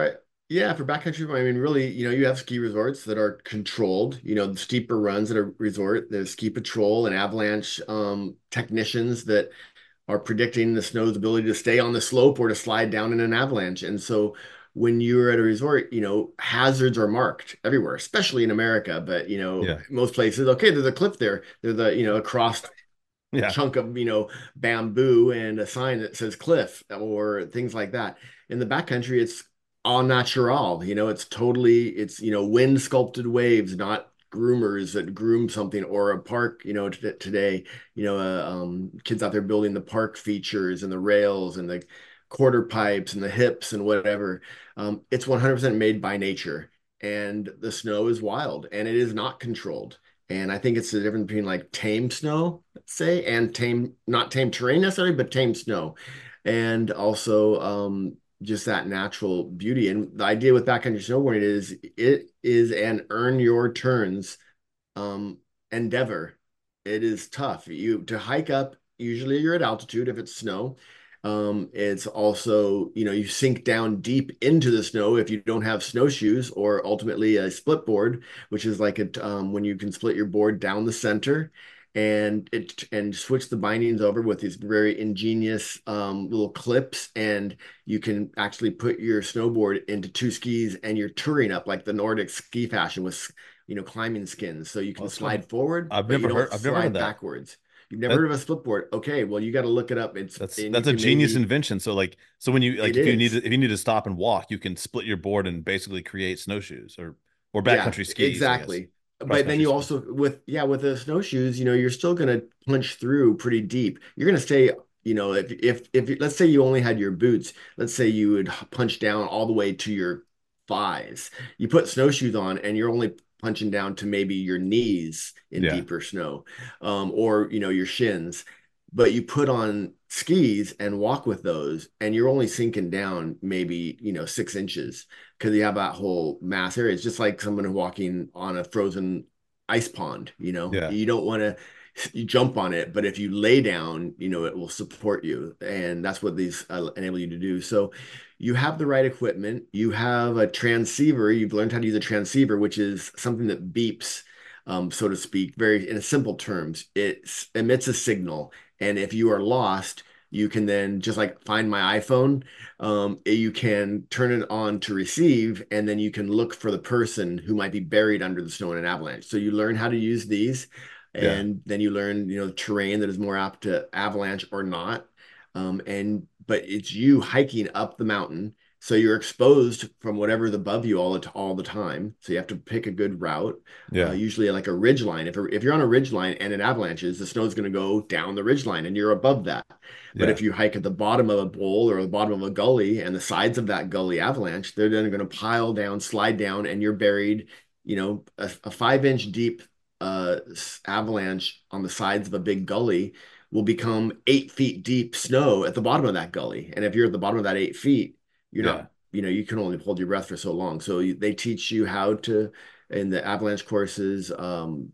Yeah, for backcountry, I mean, really, you know, you have ski resorts that are controlled, you know, the steeper runs at a resort, there's ski patrol and avalanche um, technicians that are predicting the snow's ability to stay on the slope or to slide down in an avalanche. And so when you're at a resort, you know, hazards are marked everywhere, especially in America, but, you know, Yeah. most places, okay, there's a cliff there. There's a, you know, a crossed Yeah. chunk of, you know, bamboo and a sign that says cliff or things like that. In the backcountry, it's all natural. You know, it's totally, it's, you know, wind sculpted waves, not groomers that groom something or a park, you know, t today, you know, uh, um, kids out there building the park features and the rails and the quarter pipes and the hips and whatever. Um, it's one hundred percent made by nature. And the snow is wild and it is not controlled. And I think it's the difference between like tame snow, let's say, and tame, not tame terrain necessarily, but tame snow. And also um, just that natural beauty. And the idea with backcountry snowboarding is it is an earn your turns um, endeavor. It is tough. You to hike up, usually you're at altitude if it's snow. Um, it's also, you know, you sink down deep into the snow if you don't have snowshoes or ultimately a split board, which is like a um, when you can split your board down the center and it and switch the bindings over with these very ingenious um, little clips, and you can actually put your snowboard into two skis and you're touring up like the Nordic ski fashion with you know, climbing skins. So you Well, can that's fun. slide forward, I've but you never heard don't I've never heard of slide that. backwards. You've never That heard of a split board. Okay, well, you got to look it up. It's that's and you that's a can genius maybe invention. So like so when you like it if you need is. to if you need to stop and walk, you can split your board and basically create snowshoes or or Yeah, backcountry skis, I guess. exactly. Cross But then country you skis. also with yeah, with the snowshoes, you know, you're still gonna punch through pretty deep. You're gonna stay, you know, if if if let's say you only had your boots, let's say you would punch down all the way to your thighs. You put snowshoes on and you're only punching down to maybe your knees in Yeah. deeper snow, um, or you know, your shins. But you put on skis and walk with those, and you're only sinking down maybe, you know, six inches because you have that whole mass area. It's just like someone walking on a frozen ice pond, you know, Yeah. you don't want to you jump on it, but if you lay down, you know, it will support you. And that's what these uh, enable you to do. So you have the right equipment. You have a transceiver. You've learned how to use a transceiver, which is something that beeps, um, so to speak, very in simple terms. It emits a signal. And if you are lost, you can then just like find my iPhone, um, you can turn it on to receive, and then you can look for the person who might be buried under the snow in an avalanche. So you learn how to use these, Yeah. and then you learn, you know, terrain that is more apt to avalanche or not. Um, and but it's you hiking up the mountain, so you're exposed from whatever's above you all the all the time. So you have to pick a good route. Uh, Yeah. usually like a ridge line. If if you're on a ridge line and it avalanches, the snow's going to go down the ridge line, and you're above that. But Yeah. if you hike at the bottom of a bowl or the bottom of a gully and the sides of that gully avalanche, they're then going to pile down, slide down, and you're buried, you know, a, a five inch deep uh, avalanche on the sides of a big gully will become eight feet deep snow at the bottom of that gully. And if you're at the bottom of that eight feet, you're Yeah. not, you know, you can only hold your breath for so long. So you, they teach you how to, in the avalanche courses, um,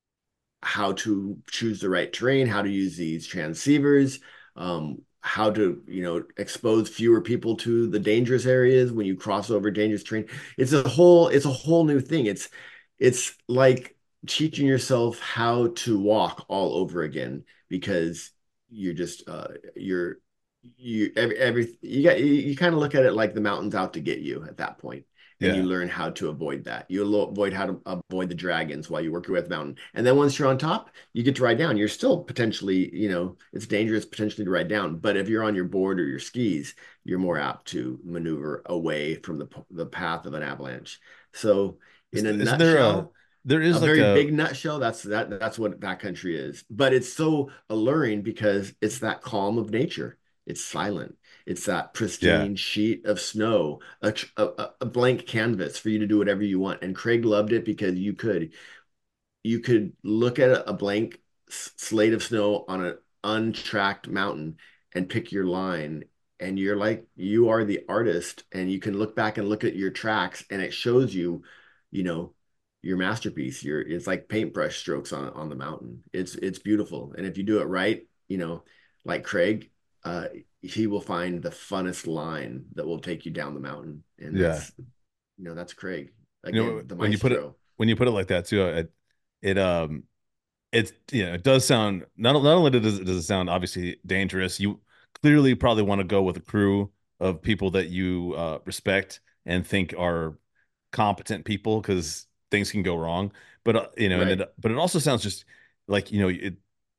how to choose the right terrain, how to use these transceivers, um, how to, you know, expose fewer people to the dangerous areas when you cross over dangerous terrain. It's a whole, it's a whole new thing. It's, it's like teaching yourself how to walk all over again because you're just, uh, you're, you every every you got you, you kind of look at it like the mountain's out to get you at that point, and you Yeah. learn how to avoid that. You avoid how to avoid the dragons while you work your way up the mountain. And then once you're on top, you get to ride down. You're still potentially, you know, it's dangerous potentially to ride down. But if you're on your board or your skis, you're more apt to maneuver away from the, the path of an avalanche. So Is in a isn't there a nutshell, there a is like very a big nutshell, that's that that's what backcountry is. But it's so alluring because it's that calm of nature. It's silent. It's that yeah. pristine sheet of snow, a, a, a blank canvas for you to do whatever you want. And Craig loved it because you could you could look at a blank slate of snow on an untracked mountain and pick your line. And you're like, you are the artist, and you can look back and look at your tracks, and it shows you, you know, your masterpiece. Your it's like paintbrush strokes on on the mountain. It's it's beautiful, and if you do it right, you know, like Craig, uh, he will find the funnest line that will take you down the mountain, and Yeah. that's you know, that's Craig You know, again, the when you put it maestro. when you put it like that too, it it um it's you know it does sound not not only does it, does it sound obviously dangerous. You clearly probably want to go with a crew of people that you uh, respect and think are competent people because things can go wrong. But uh, you know, and Right. it but it also sounds just like you know it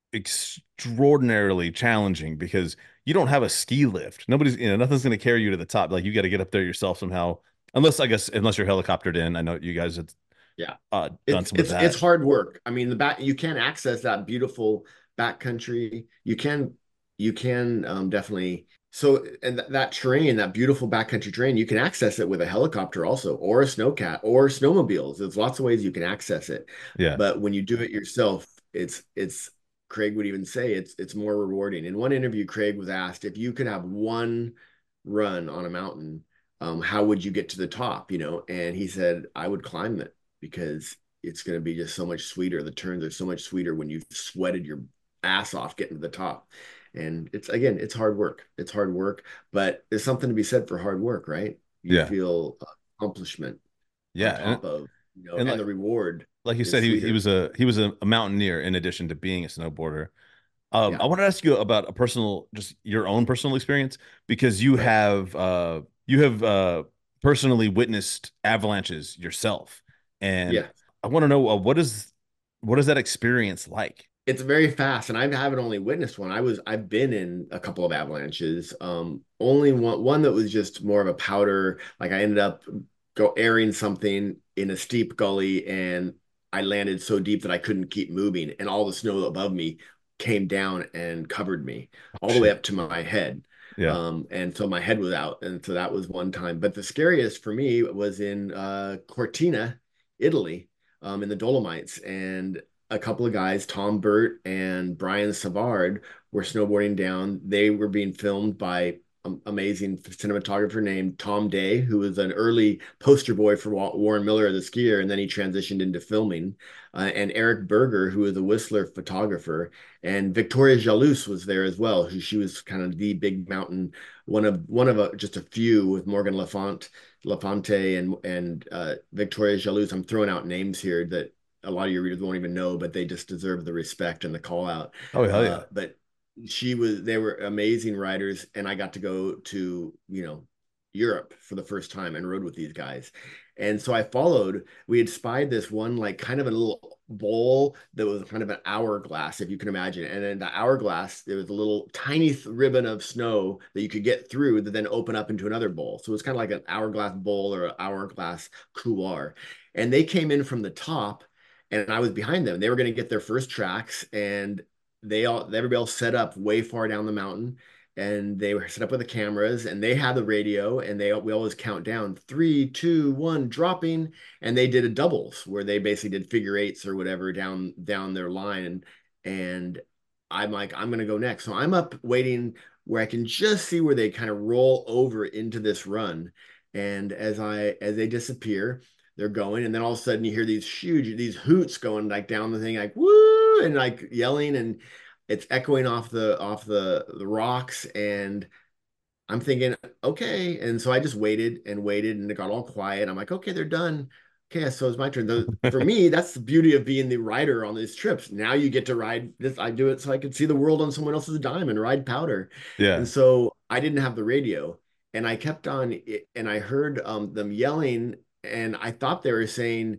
extraordinarily challenging because you don't have a ski lift. Nobody's you know nothing's going to carry you to the top. Like you got to get up there yourself somehow. Unless I guess unless you're helicoptered in. I know you guys have Yeah. uh, done It's some of it's it's that. hard work. I mean, the back you can access that beautiful backcountry. You can you can um, definitely so and th that terrain, that beautiful backcountry terrain, you can access it with a helicopter also, or a snowcat, or snowmobiles. There's lots of ways you can access it. Yeah. But when you do it yourself, it's it's Craig would even say it's it's more rewarding. In one interview, Craig was asked if you could have one run on a mountain, um, how would you get to the top? You know, and he said, I would climb it because it's going to be just so much sweeter. The turns are so much sweeter when you've sweated your ass off getting to the top. And it's again, it's hard work. It's hard work, but there's something to be said for hard work, right? You Yeah. feel accomplishment on Yeah. And top of, you know, and and like the reward like you is said, he he sweeter. was a he was a, a mountaineer in addition to being a snowboarder. Um, Yeah, I want to ask you about a personal, just your own personal experience because you right. have uh you have uh personally witnessed avalanches yourself, and Yeah. I want to know uh, what is what is that experience like? It's very fast, and I haven't only witnessed one. I was I've been in a couple of avalanches. Um, only one one that was just more of a powder. Like I ended up go airing something in a steep gully, and I landed so deep that I couldn't keep moving, and all the snow above me came down and covered me Oh, all the way shit. up to my head. Yeah. Um, and so my head was out, and so that was one time. But the scariest for me was in uh, Cortina, Italy, um, in the Dolomites, and a couple of guys, Tom Burt and Brian Savard, were snowboarding down. They were being filmed by an amazing cinematographer named Tom Day, who was an early poster boy for Warren Miller, the skier, and then he transitioned into filming. Uh, and Eric Berger, who was a Whistler photographer, and Victoria Jalous was there as well. Who she was kind of the big mountain, one of one of a, just a few with Morgan Lafont, Lafante and and uh, Victoria Jalous. I'm throwing out names here that a lot of your readers won't even know, but they just deserve the respect and the call out. Oh, hell Uh, yeah. but she was, they were amazing writers, and I got to go to, you know, Europe for the first time and rode with these guys. And so I followed, we had spied this one, like kind of a little bowl that was kind of an hourglass, if you can imagine. And in the hourglass, there was a little tiny ribbon of snow that you could get through that then open up into another bowl. So it was kind of like an hourglass bowl or an hourglass couloir. And they came in from the top and I was behind them. They were going to get their first tracks, and they all everybody else set up way far down the mountain, and they were set up with the cameras, and they had the radio, and they we always count down three, two, one, dropping, and they did a doubles where they basically did figure eights or whatever down down their line, and and I'm like I'm going to go next, so I'm up waiting where I can just see where they kind of roll over into this run, and as I as they disappear they're going, and then all of a sudden you hear these huge these hoots going like down the thing, like woo, and like yelling, and it's echoing off the off the the rocks, and I'm thinking, okay, and so I just waited and waited, and it got all quiet. I'm like, okay, they're done. Okay, so it's my turn. The, for me, that's the beauty of being the rider on these trips. Now you get to ride this. I do it so I can see the world on someone else's dime and ride powder. And Yeah. so I didn't have the radio, and I kept on, and I heard um, them yelling, and I thought they were saying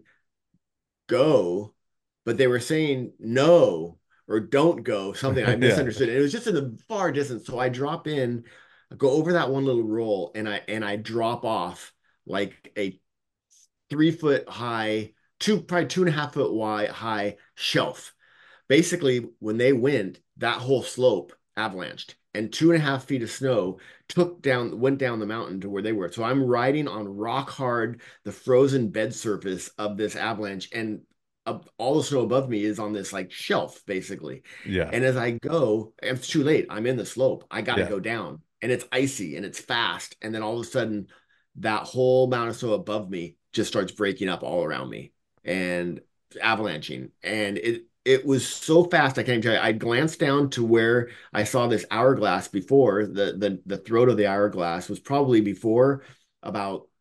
go, but they were saying no or don't go, something I Yeah. misunderstood. And it was just in the far distance. So I drop in, go over that one little roll, and I and I drop off like a three foot high, two probably two and a half foot wide high shelf. Basically, when they went, that whole slope avalanched, and two and a half feet of snow took down, went down the mountain to where they were. So I'm riding on rock hard, the frozen bed surface of this avalanche, and uh, all the snow above me is on this like shelf, basically. Yeah. And as I go, it's too late. I'm in the slope. I got to Yeah. go down, and it's icy and it's fast. And then all of a sudden, that whole mountain of snow above me just starts breaking up all around me and avalanching. And it it was so fast, I can't even tell you. I glanced down to where I saw this hourglass before. The the the throat of the hourglass was probably before about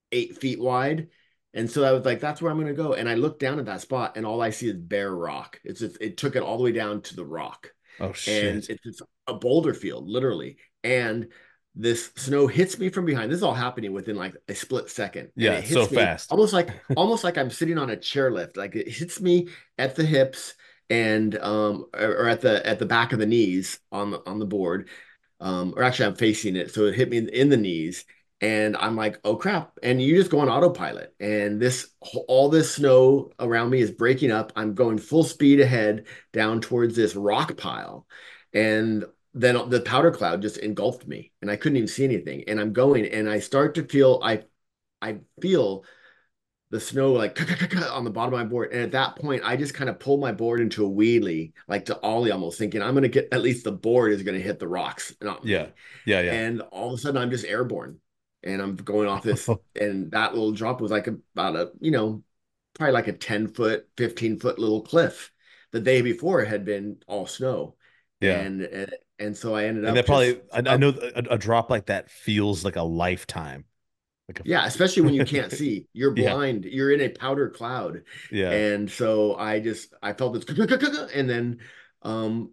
eight feet wide. And so I was like, that's where I'm going to go. And I look down at that spot and all I see is bare rock. It's just, it took it all the way down to the rock. Oh And shit. it's, it's a boulder field, literally. And this snow hits me from behind. This is all happening within like a split second. And Yeah, it so hits me fast. almost like almost like I'm sitting on a chairlift. Like it hits me at the hips and um or, or at the at the back of the knees on the on the board, um, or actually I'm facing it, so it hit me in, in the knees, and I'm like, oh crap! And you just go on autopilot, and this all this snow around me is breaking up. I'm going full speed ahead down towards this rock pile, and then the powder cloud just engulfed me, and I couldn't even see anything. And I'm going, and I start to feel I I feel the snow like on the bottom of my board. And at that point, I just kind of pulled my board into a wheelie, like to ollie almost, thinking I'm going to get at least the board is going to hit the rocks, not Yeah. me. Yeah, yeah. And all of a sudden, I'm just airborne and I'm going off this. And that little drop was like about a, you know, probably like a ten foot, fifteen foot little cliff. The day before had been all snow. Yeah. And, and, and so I ended And up that just probably I, I up. know a, a drop like that feels like a lifetime. Like Yeah, especially when you can't a see. You're yeah. blind. You're in a powder cloud. Yeah. And so I just I felt this and then um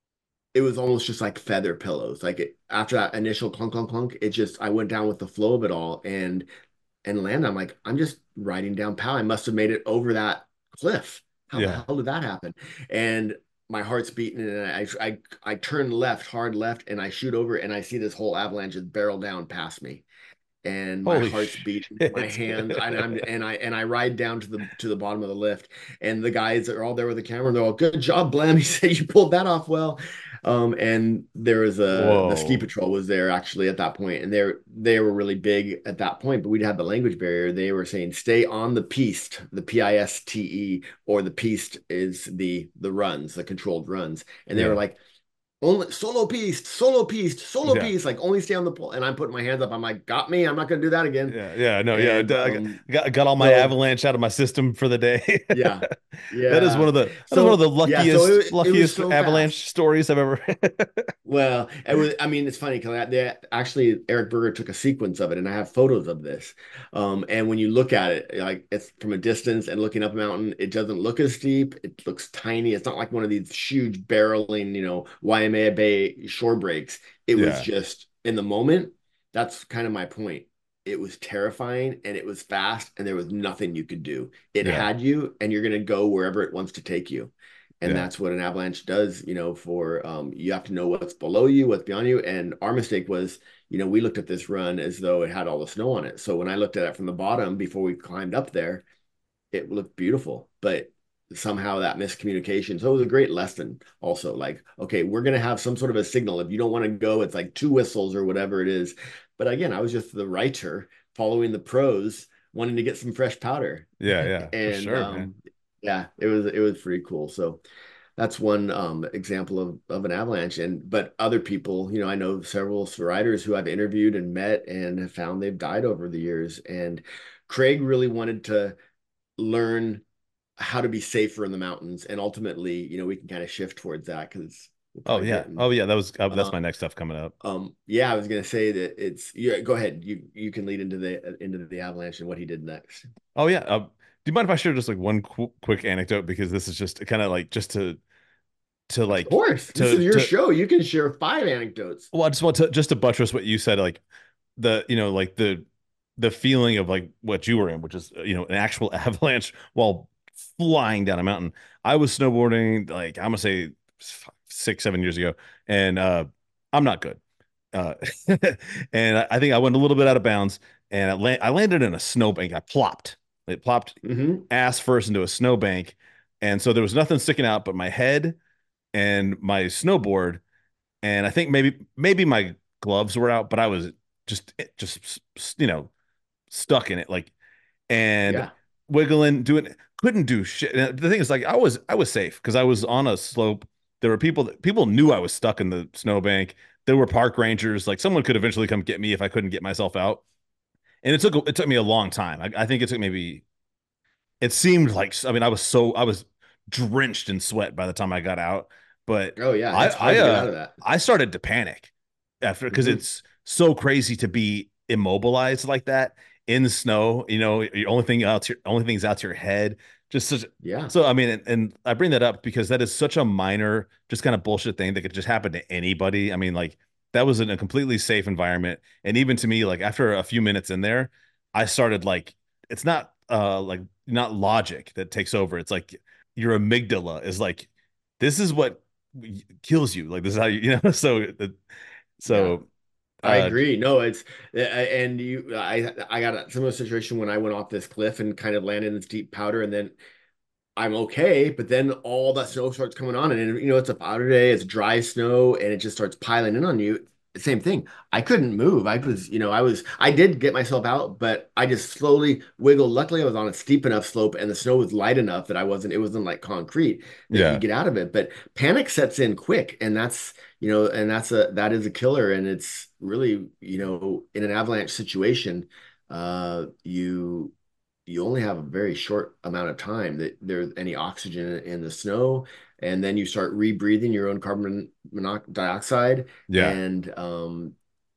it was almost just like feather pillows. Like it, after that initial clunk clunk clunk, it just I went down with the flow of it all and and land. I'm like, I'm just riding down POW. I must have made it over that cliff. How the Yeah. hell did that happen? And my heart's beating and I I I turn left, hard left, and I shoot over and I see this whole avalanche just barrel down past me and my Holy heart's beating, my shit. hands, and I'm and I and I ride down to the to the bottom of the lift, and the guys are all there with the camera. And they're all, "Good job, Blam." He said, "You pulled that off well." Um, and there was a the ski Whoa. patrol was there actually at that point, and they're they were really big at that point, but we'd had the language barrier. They were saying, "Stay on the piste, the P I S T E, or the piste is the the runs, the controlled runs," and they were Yeah. like, only solo piece, solo piece, solo Yeah. piece, like only stay on the pole. And I'm putting my hands up. I'm like, got me. I'm not gonna do that again. Yeah, yeah, no, yeah. And d- I got, um, got got all my so avalanche out of my system for the day. yeah, That is one yeah. of the that is one of So the yeah, so luckiest it it was luckiest so fast. avalanche stories I've ever. Well, it was, I mean, it's funny because they actually Eric Berger took a sequence of it, and I have photos of this. Um, and when you look at it, like it's from a distance and looking up a mountain, it doesn't look as steep. It looks tiny. It's not like one of these huge barreling, you know, Waimea Bay shore breaks. It was Yeah, just in the moment. That's kind of my point. It was terrifying and it was fast, and there was nothing you could do. It yeah, had you, and you're going to go wherever it wants to take you. And yeah, that's what an avalanche does, you know, for um, you have to know what's below you, what's beyond you. And our mistake was, you know, we looked at this run as though it had all the snow on it. So when I looked at it from the bottom before we climbed up there, it looked beautiful, but somehow that miscommunication. So it was a great lesson also. Like, okay, we're going to have some sort of a signal. If you don't want to go, it's like two whistles or whatever it is. But again, I was just the writer following the pros, wanting to get some fresh powder. yeah, yeah, for And sure, man. um, yeah, it was it was pretty cool. So that's one um, example of, of an avalanche. And but other people, you know, I know several riders who I've interviewed and met and have found they've died over the years. And Craig really wanted to learn how to be safer in the mountains, and ultimately, you know, we can kind of shift towards that because we're Oh probably yeah, getting. oh yeah. That was uh, that's Um, my next stuff coming up. um, yeah, I was gonna say that it's yeah. Go ahead, you you can lead into the into the avalanche and what he did next. Oh yeah. Uh, do you mind if I share just like one qu quick anecdote because this is just kind of like just to to Of like course, this to is your to show. You can share five anecdotes. well, I just want to just to buttress what you said, like the you know like the the feeling of like what you were in, which is you know an actual avalanche while flying down a mountain. I was snowboarding like I'm gonna say six seven years ago, and uh, I'm not good. Uh, and I, I think I went a little bit out of bounds, and I, land, I landed in a snowbank. I plopped. It plopped Hmm. ass first into a snowbank, and so there was nothing sticking out but my head and my snowboard, and I think maybe maybe my gloves were out, but I was just just you know stuck in it like and Yeah. wiggling, doing couldn't do shit. And the thing is, like I was I was safe because I was on a slope. There were people that people knew I was stuck in the snowbank. There were park rangers. Like someone could eventually come get me if I couldn't get myself out. And it took it took me a long time. I, I think it took maybe it seemed like I mean I was so I was drenched in sweat by the time I got out. But Oh yeah, I it's I hard to get out uh of that. I started to panic after because Hmm. it's so crazy to be immobilized like that. in the snow. You know, the only thing out to your only thing's out to your head. Just such. Yeah. So I mean, and, and I bring that up because that is such a minor, just kind of bullshit thing that could just happen to anybody. I mean, like that was in a completely safe environment, and even to me, like after a few minutes in there, I started like it's not uh like not logic that takes over. It's like your amygdala is like this is what kills you. Like this is how you you know. So Yeah. so I uh agree. No, it's uh, and you I I got a similar situation when I went off this cliff and kind of landed in this deep powder, and then I'm okay, but then all that snow starts coming on, and you know it's a powder day, it's dry snow, and it just starts piling in on you. Same thing. I couldn't move. I was, you know, I was, I did get myself out, but I just slowly wiggled. Luckily, I was on a steep enough slope, and the snow was light enough that I wasn't, it wasn't like concrete that you yeah. get out of it. But panic sets in quick, and that's, you know, and that's a that is a killer, and it's really, you know, in an avalanche situation, uh, you you only have a very short amount of time that there's any oxygen in the snow, and then you start rebreathing your own carbon dioxide, Yeah. and um,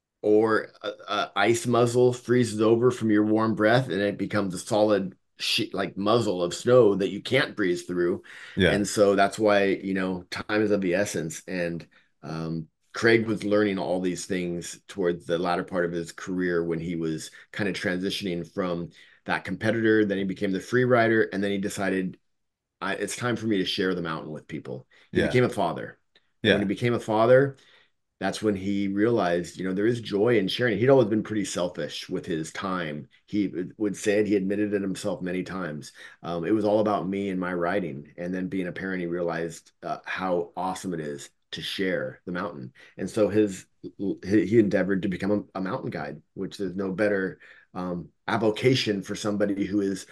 or a, a ice muzzle freezes over from your warm breath, and it becomes a solid sheet like muzzle of snow that you can't breathe through. Yeah. And so that's why, you know, time is of the essence. And um, Craig was learning all these things towards the latter part of his career when he was kind of transitioning from that competitor. Then he became the free rider, and then he decided, I, it's time for me to share the mountain with people. He Yeah. became a father. And when he Yeah. became a father, that's when he realized, you know, there is joy in sharing. He'd always been pretty selfish with his time. He would say it, he admitted it himself many times. Um, it was all about me and my writing. And then being a parent, he realized uh, how awesome it is to share the mountain. And so his he endeavored to become a, a mountain guide, which there's no better um, avocation for somebody who is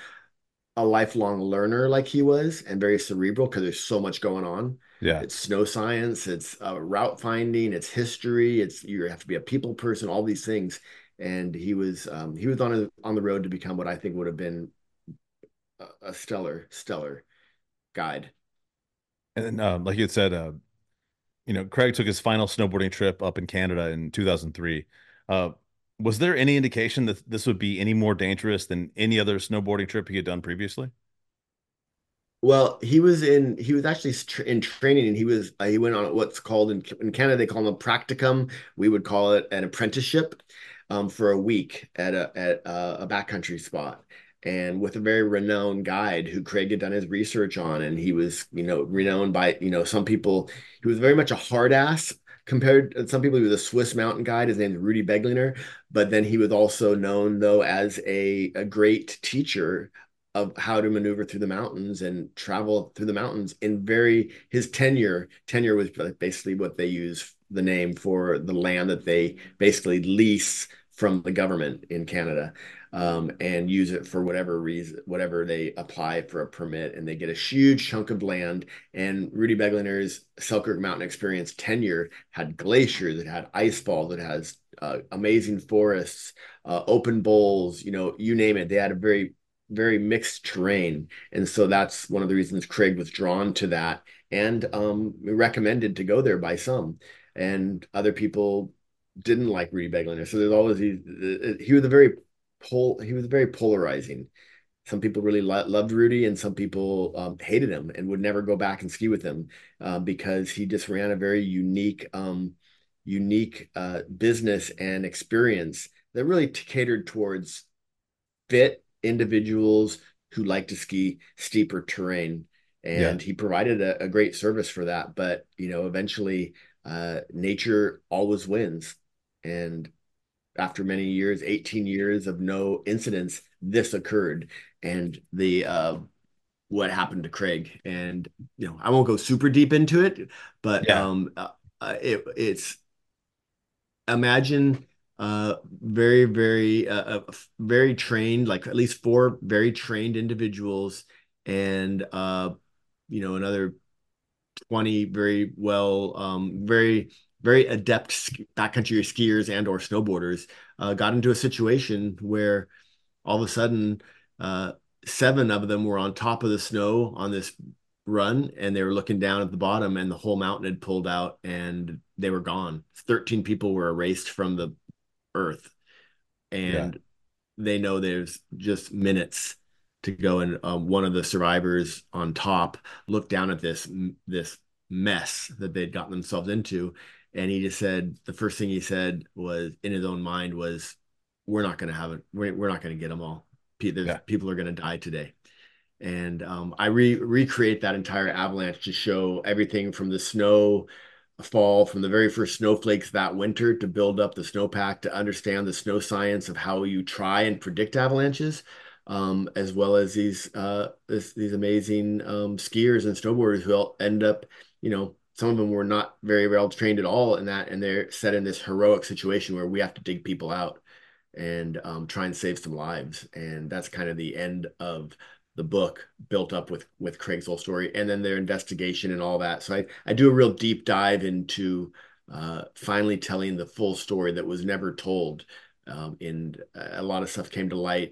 a lifelong learner like he was and very cerebral because there's so much going on. Yeah. It's snow science, it's uh, route finding, it's history, it's you have to be a people person, all these things. And he was um, he was on a, on the road to become what I think would have been a, a stellar stellar guide. And then, um, like you had said, uh, you know, Craig took his final snowboarding trip up in Canada in two thousand three. Uh, was there any indication that this would be any more dangerous than any other snowboarding trip he had done previously? Well, he was in he was actually tr in training, and he was uh, he went on what's called in in Canada they call them a practicum. We would call it an apprenticeship um, for a week at a at a, a backcountry spot, and with a very renowned guide who Craig had done his research on, and he was, you know, renowned by, you know, some people. He was very much a hard ass compared to some people. He was a Swiss mountain guide. His name is Rudy Beglinger, but then he was also known though as a a great teacher of how to maneuver through the mountains and travel through the mountains in very his tenure tenure was basically what they use the name for the land that they basically lease from the government in Canada, um, and use it for whatever reason, whatever they apply for a permit, and they get a huge chunk of land. And Rudy Beglinger's Selkirk Mountain Experience tenure had glaciers, it had ice falls, it has uh, amazing forests, uh, open bowls, you know, you name it. They had a very very mixed terrain. And so that's one of the reasons Craig was drawn to that and um, recommended to go there by some. And other people didn't like Rudy Beglinger. So there's always he, he was a very pol he was very polarizing. Some people really lo loved Rudy, and some people um, hated him and would never go back and ski with him uh, because he just ran a very unique, um, unique uh, business and experience that really catered towards fit individuals who like to ski steeper terrain. Yeah. And he provided a, a great service for that. But, you know, eventually uh, nature always wins. And after many years, eighteen years of no incidents, this occurred. And the, uh, what happened to Craig. And, you know, I won't go super deep into it, but Yeah. um, uh, it, it's imagine uh very very uh, uh, very trained, like at least four very trained individuals, and uh you know another twenty very well um very very adept backcountry skiers and or snowboarders uh, got into a situation where all of a sudden uh seven of them were on top of the snow on this run, and they were looking down at the bottom, and the whole mountain had pulled out and they were gone. thirteen people were erased from the earth. Yeah. And they know there's just minutes to go, and um, one of the survivors on top looked down at this this mess that they'd gotten themselves into, and he just said the first thing he said was in his own mind was, "We're not going to have it. We're, we're not going to get them all. There's Yeah. people are going to die today." And um, I re recreate that entire avalanche to show everything from the snow fall, from the very first snowflakes that winter, to build up the snowpack, to understand the snow science of how you try and predict avalanches, um, as well as these uh, this, these amazing um, skiers and snowboarders who all end up, you know, some of them were not very well trained at all in that, and they're set in this heroic situation where we have to dig people out and um, try and save some lives. And that's kind of the end of the book, built up with with Craig's whole story, and then their investigation and all that. So I I do a real deep dive into uh, finally telling the full story that was never told. Um, and a lot of stuff came to light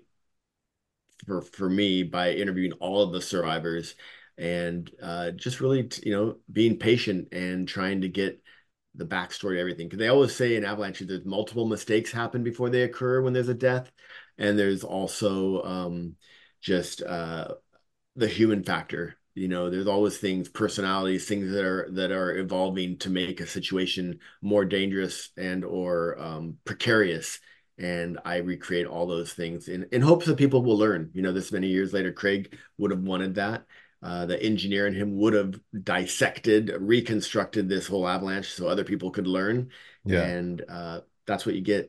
for for me by interviewing all of the survivors, and uh, just really, you know, being patient and trying to get the backstory, everything. Because they always say in avalanche, there's multiple mistakes happen before they occur when there's a death, and there's also um, just uh, the human factor. You know, there's always things, personalities, things that are that are evolving to make a situation more dangerous and or um, precarious. And I recreate all those things in, in hopes that people will learn. You know, this many years later, Craig would have wanted that. Uh, the engineer in him would have dissected, reconstructed this whole avalanche so other people could learn. Yeah. And uh, that's what you get.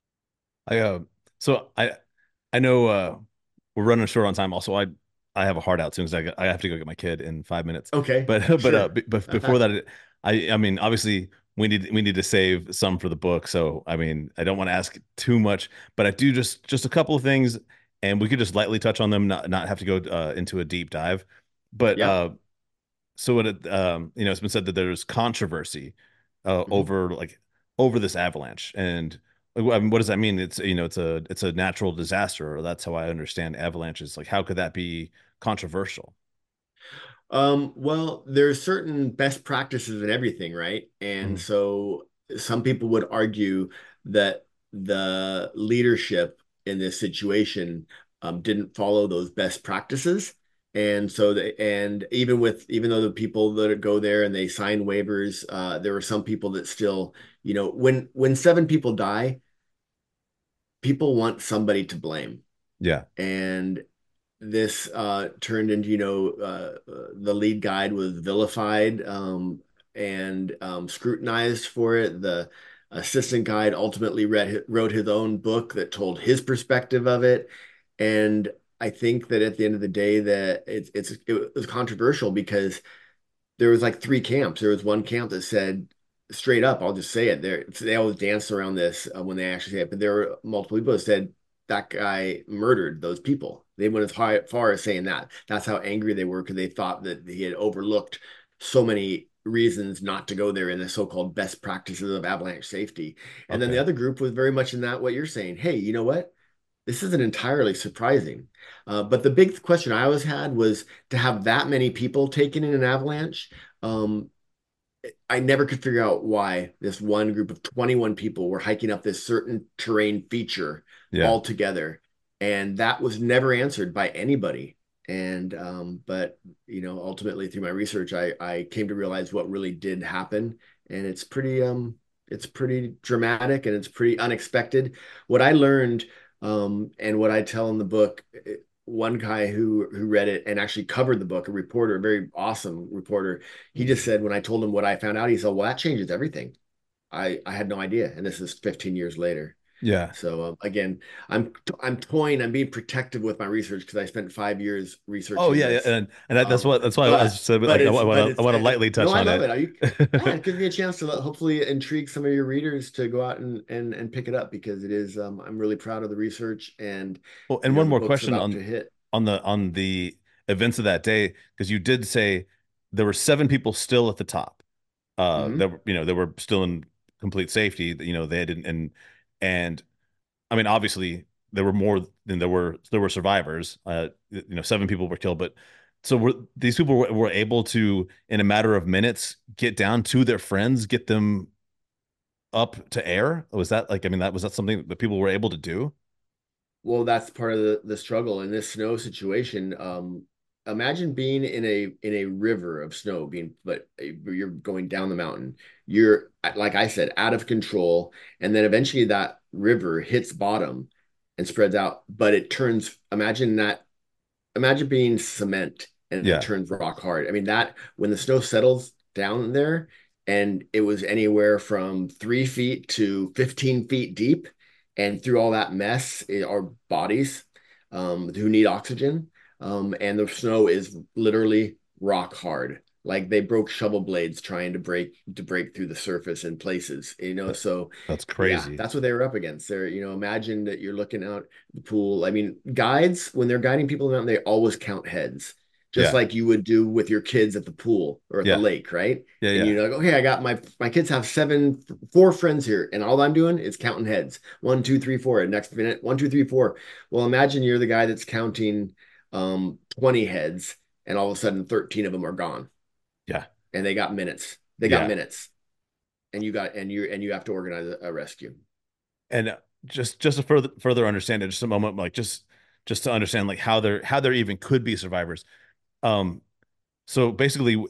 I uh so I I know uh we're running short on time. Also, I I have a heart out soon because I got- I have to go get my kid in five minutes. Okay, But but uh sure. b- but before that, I I mean obviously we need we need to save some for the book. So I mean I don't want to ask too much, but I do just just a couple of things, and we could just lightly touch on them, not not have to go uh, into a deep dive. But Yep. uh so it um you know it's been said that there's controversy uh Mhm. over like over this avalanche. And I mean, what does that mean? It's you know it's a it's a natural disaster, or that's how I understand avalanches. Like how could that be controversial? Um, well, there's certain best practices in everything, right? And Mhm. so some people would argue that the leadership in this situation um, didn't follow those best practices. And so they, and even with, even though the people that go there and they sign waivers, uh, there are some people that still, you know, when when seven people die, people want somebody to blame. Yeah. And this uh, turned into, you know, uh, uh, the lead guide was vilified um, and um, scrutinized for it. The assistant guide ultimately read, wrote his own book that told his perspective of it. And I think that at the end of the day, that it's it's it was controversial because there was like three camps. There was one camp that said straight up, I'll just say it. There, they always dance around this uh, when they actually say it, but there were multiple people that said that guy murdered those people. They went as high, far as saying that. That's how angry they were because they thought that he had overlooked so many reasons not to go there in the so-called best practices of avalanche safety. And then the Okay. other group was very much in that what you're saying. Hey, you know what? This isn't entirely surprising. Uh, but the big question I always had was to have that many people taken in an avalanche. Um, I never could figure out why this one group of twenty-one people were hiking up this certain terrain feature Yeah. all together. And that was never answered by anybody. And um, but you know, ultimately through my research, I I came to realize what really did happen. And it's pretty um it's pretty dramatic and it's pretty unexpected. What I learned um and what I tell in the book, one guy who who read it and actually covered the book, a reporter, a very awesome reporter, he just said when I told him what I found out, he said, "Well, that changes everything. I I had no idea." And this is fifteen years later. Yeah. So um, again, I'm I'm toying. I'm being protective with my research because I spent five years Oh researching yeah, yeah. this. And and that, that's Um, what that's why I was but said but like I it's but want to I it's want to uh, lightly no, touch I on love it. it. Are you? Yeah, it gives me a chance to let- hopefully intrigue some of your readers to go out and and and pick it up because it is. Um, I'm really proud of the research and Well, you and know one the more book's question about on to hit. on the on the events of that day, because you did say there were seven people still at the top. Uh, that Hmm. were, you know, they were still in complete safety. You know, they didn't and and I mean, obviously there were more than there were there were survivors. Uh, you know, seven people were killed, but so were these people were, were able to in a matter of minutes get down to their friends, get them up to air? Was that like I mean that was that something that people were able to do? Well, that's part of the, the struggle in this snow situation. Um, imagine being in a in a river of snow, being but you're going down the mountain. You're like I said, out of control, and then eventually that river hits bottom and spreads out. But it turns. Imagine that. Imagine being cement and it Yeah. turns rock hard. I mean that when the snow settles down there, and it was anywhere from three feet to fifteen feet deep and through all that mess it, our bodies um, who need oxygen. Um, and the snow is literally rock hard. Like they broke shovel blades trying to break to break through the surface in places, you know. That, So that's yeah, crazy. that's what they were up against. They're, you know, imagine that you're looking out the pool. I mean, guides, when they're guiding people around, they always count heads, just Yeah. like you would do with your kids at the pool or at the Yeah. lake, right? Yeah. And Yeah. you're like, okay, I got my my kids have seven, four friends here, and all I'm doing is counting heads. One, two, three, four. And next minute, one, two, three, four. Well, imagine you're the guy that's counting um twenty heads, and all of a sudden thirteen of them are gone, Yeah. and they got minutes. They got Yeah. minutes, and you got and you and you have to organize a, a rescue. And uh, just just to further further understand it, just a moment, like just just to understand like how there how there even could be survivors. Um, so basically,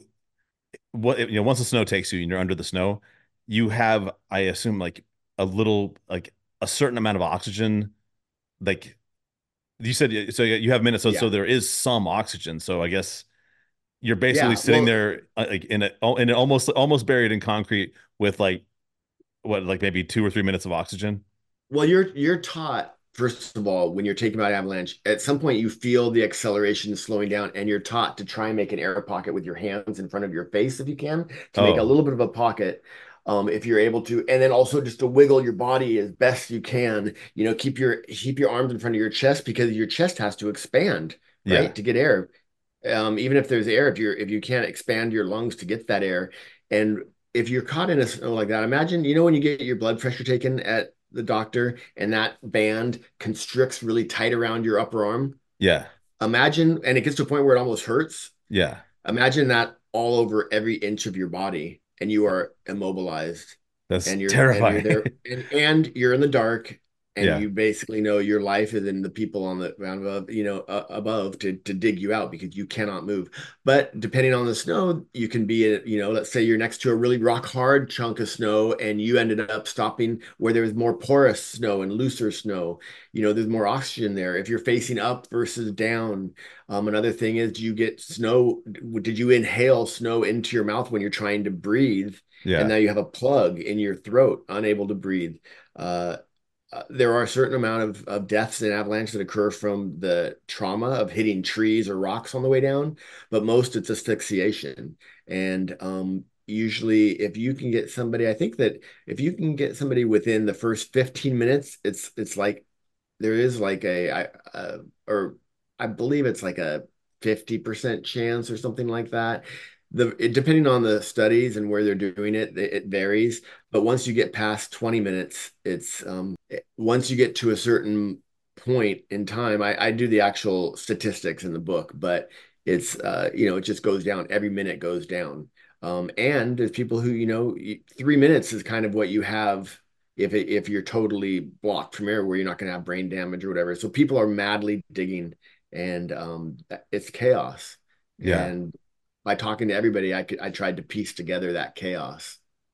what you know, once the snow takes you and you're under the snow, you have, I assume, like a little, like a certain amount of oxygen. Like you said, so you have minutes, so so Yeah. there is some oxygen. So I guess you're basically Yeah. sitting Well, there uh, like in a in a, almost almost buried in concrete with like what like maybe two or three minutes of oxygen. Well, you're you're taught, first of all, when you're taking about avalanche, at some point you feel the acceleration slowing down, and you're taught to try and make an air pocket with your hands in front of your face if you can, to make a Oh, little bit of a pocket. Um, if you're able to, and then also just to wiggle your body as best you can, you know, keep your keep your arms in front of your chest because your chest has to expand, yeah, right, to get air. Um, even if there's air, if you're if you can't expand your lungs to get that air, and if you're caught in a snow like that, imagine, you know, when you get your blood pressure taken at the doctor and that band constricts really tight around your upper arm. yeah, Imagine, and it gets to a point where it almost hurts. yeah. Imagine that all over every inch of your body, and you are immobilized, That's and you're and you're terrifying. there, and and you're in the dark, and Yeah, you basically know your life is in the people on the ground above, you know, uh, above to to dig you out because you cannot move. But depending on the snow, you can be, at, you know, let's say you're next to a really rock hard chunk of snow, and you ended up stopping where there was more porous snow and looser snow. You know, there's more oxygen there. If you're facing up versus down, um, another thing is, do you get snow? Did you inhale snow into your mouth when you're trying to breathe? And yeah, now you have a plug in your throat, unable to breathe. Uh, uh, there are a certain amount of, of deaths in avalanche that occur from the trauma of hitting trees or rocks on the way down, but most it's asphyxiation. And um, usually, if you can get somebody, I think that if you can get somebody within the first fifteen minutes, it's it's like there is like a, I, uh, or I believe it's like a fifty percent chance or something like that. The it, depending on the studies and where they're doing it, it, it varies. But once you get past twenty minutes, it's um, it- once you get to a certain point in time, I, I do the actual statistics in the book, but it's uh, you know, it just goes down. Every minute goes down. Um, and there's people who, you know, three minutes is kind of what you have if it, if you're totally blocked from air where you're not going to have brain damage or whatever. So people are madly digging, and um, it's chaos. yeah. And by talking to everybody, I could I tried to piece together that chaos.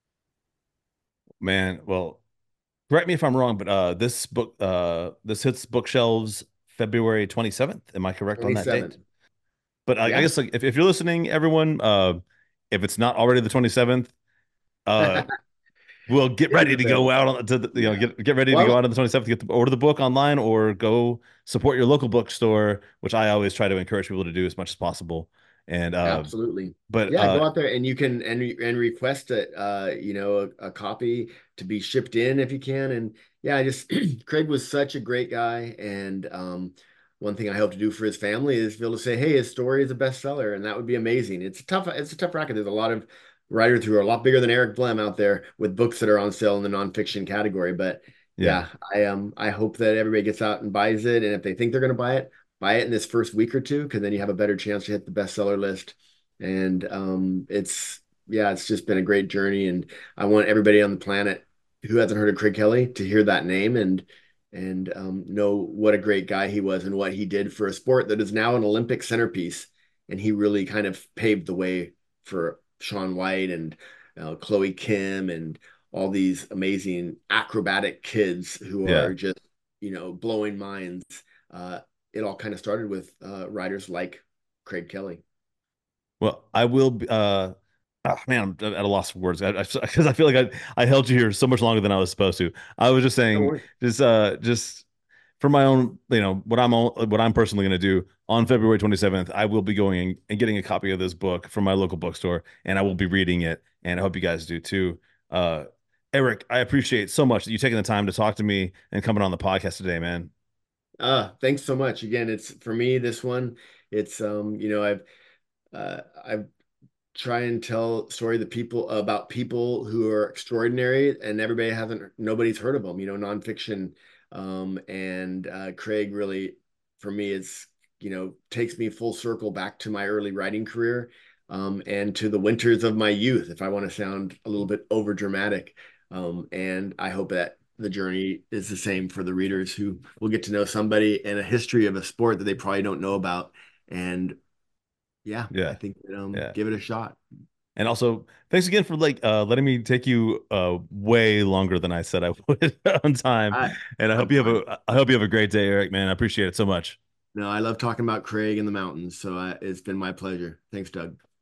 Man, well, correct me if I'm wrong, but uh, this book, uh, this hits bookshelves February twenty-seventh. Am I correct on that date? twenty-seven. But I, I Yeah. guess like if, if you're listening, everyone, uh, if it's not already the twenty-seventh, uh, we'll get It is ready to go available. out on to the, you know Yeah. get get ready to go out Well, on the twenty-seventh. Get the, order the book online or go support your local bookstore, which I always try to encourage people to do as much as possible. And uh, absolutely. but Yeah, uh, go out there and you can and and request it, uh, you know, a, a copy to be shipped in if you can. And yeah, I just Craig was such a great guy. And um, one thing I hope to do for his family is be able to say, hey, his story is a bestseller, and that would be amazing. It's a tough, it's a tough racket. There's a lot of writers who are a lot bigger than Eric Blem out there with books that are on sale in the nonfiction category. But yeah, yeah, I um I hope that everybody gets out and buys it. And if they think they're gonna buy it, buy it in this first week or two, because then you have a better chance to hit the bestseller list. And um, it's yeah, it's just been a great journey, and I want everybody on the planet who hasn't heard of Craig Kelly to hear that name and and um, know what a great guy he was and what he did for a sport that is now an Olympic centerpiece. And he really kind of paved the way for Shaun White and uh, Chloe Kim and all these amazing acrobatic kids who Yeah. are just, you know, blowing minds. Uh, it all kind of started with uh, riders like Craig Kelly. Well, I will be, uh, oh, man, I'm at a loss for words. I, because I, I feel like I, I held you here so much longer than I was supposed to. I was just Don't saying, worry. just, uh, just for my own, you know, what I'm, on, what I'm personally going to do on February twenty-seventh, I will be going and getting a copy of this book from my local bookstore, and I will be reading it. And I hope you guys do too. Uh, Eric, I appreciate so much that you taking the time to talk to me and coming on the podcast today, man. Uh, thanks so much. Again, it's for me, this one, it's um, you know, I've uh, I've try and tell story the people about people who are extraordinary and everybody hasn't nobody's heard of them, you know, nonfiction. Um, and uh, Craig really, for me, it's, you know, takes me full circle back to my early writing career, um, and to the winters of my youth, if I want to sound a little bit over dramatic. Um, and I hope that the journey is the same for the readers who will get to know somebody and a history of a sport that they probably don't know about. And yeah, I Yeah. think that, um, Yeah. give it a shot. And also, thanks again for like uh letting me take you uh way longer than I said I would on time. I, And I hope I'm you have fine. a I hope you have a great day, Eric, man. I appreciate it so much. No, I love talking about Craig and the mountains. So I, it's been my pleasure. Thanks, Doug.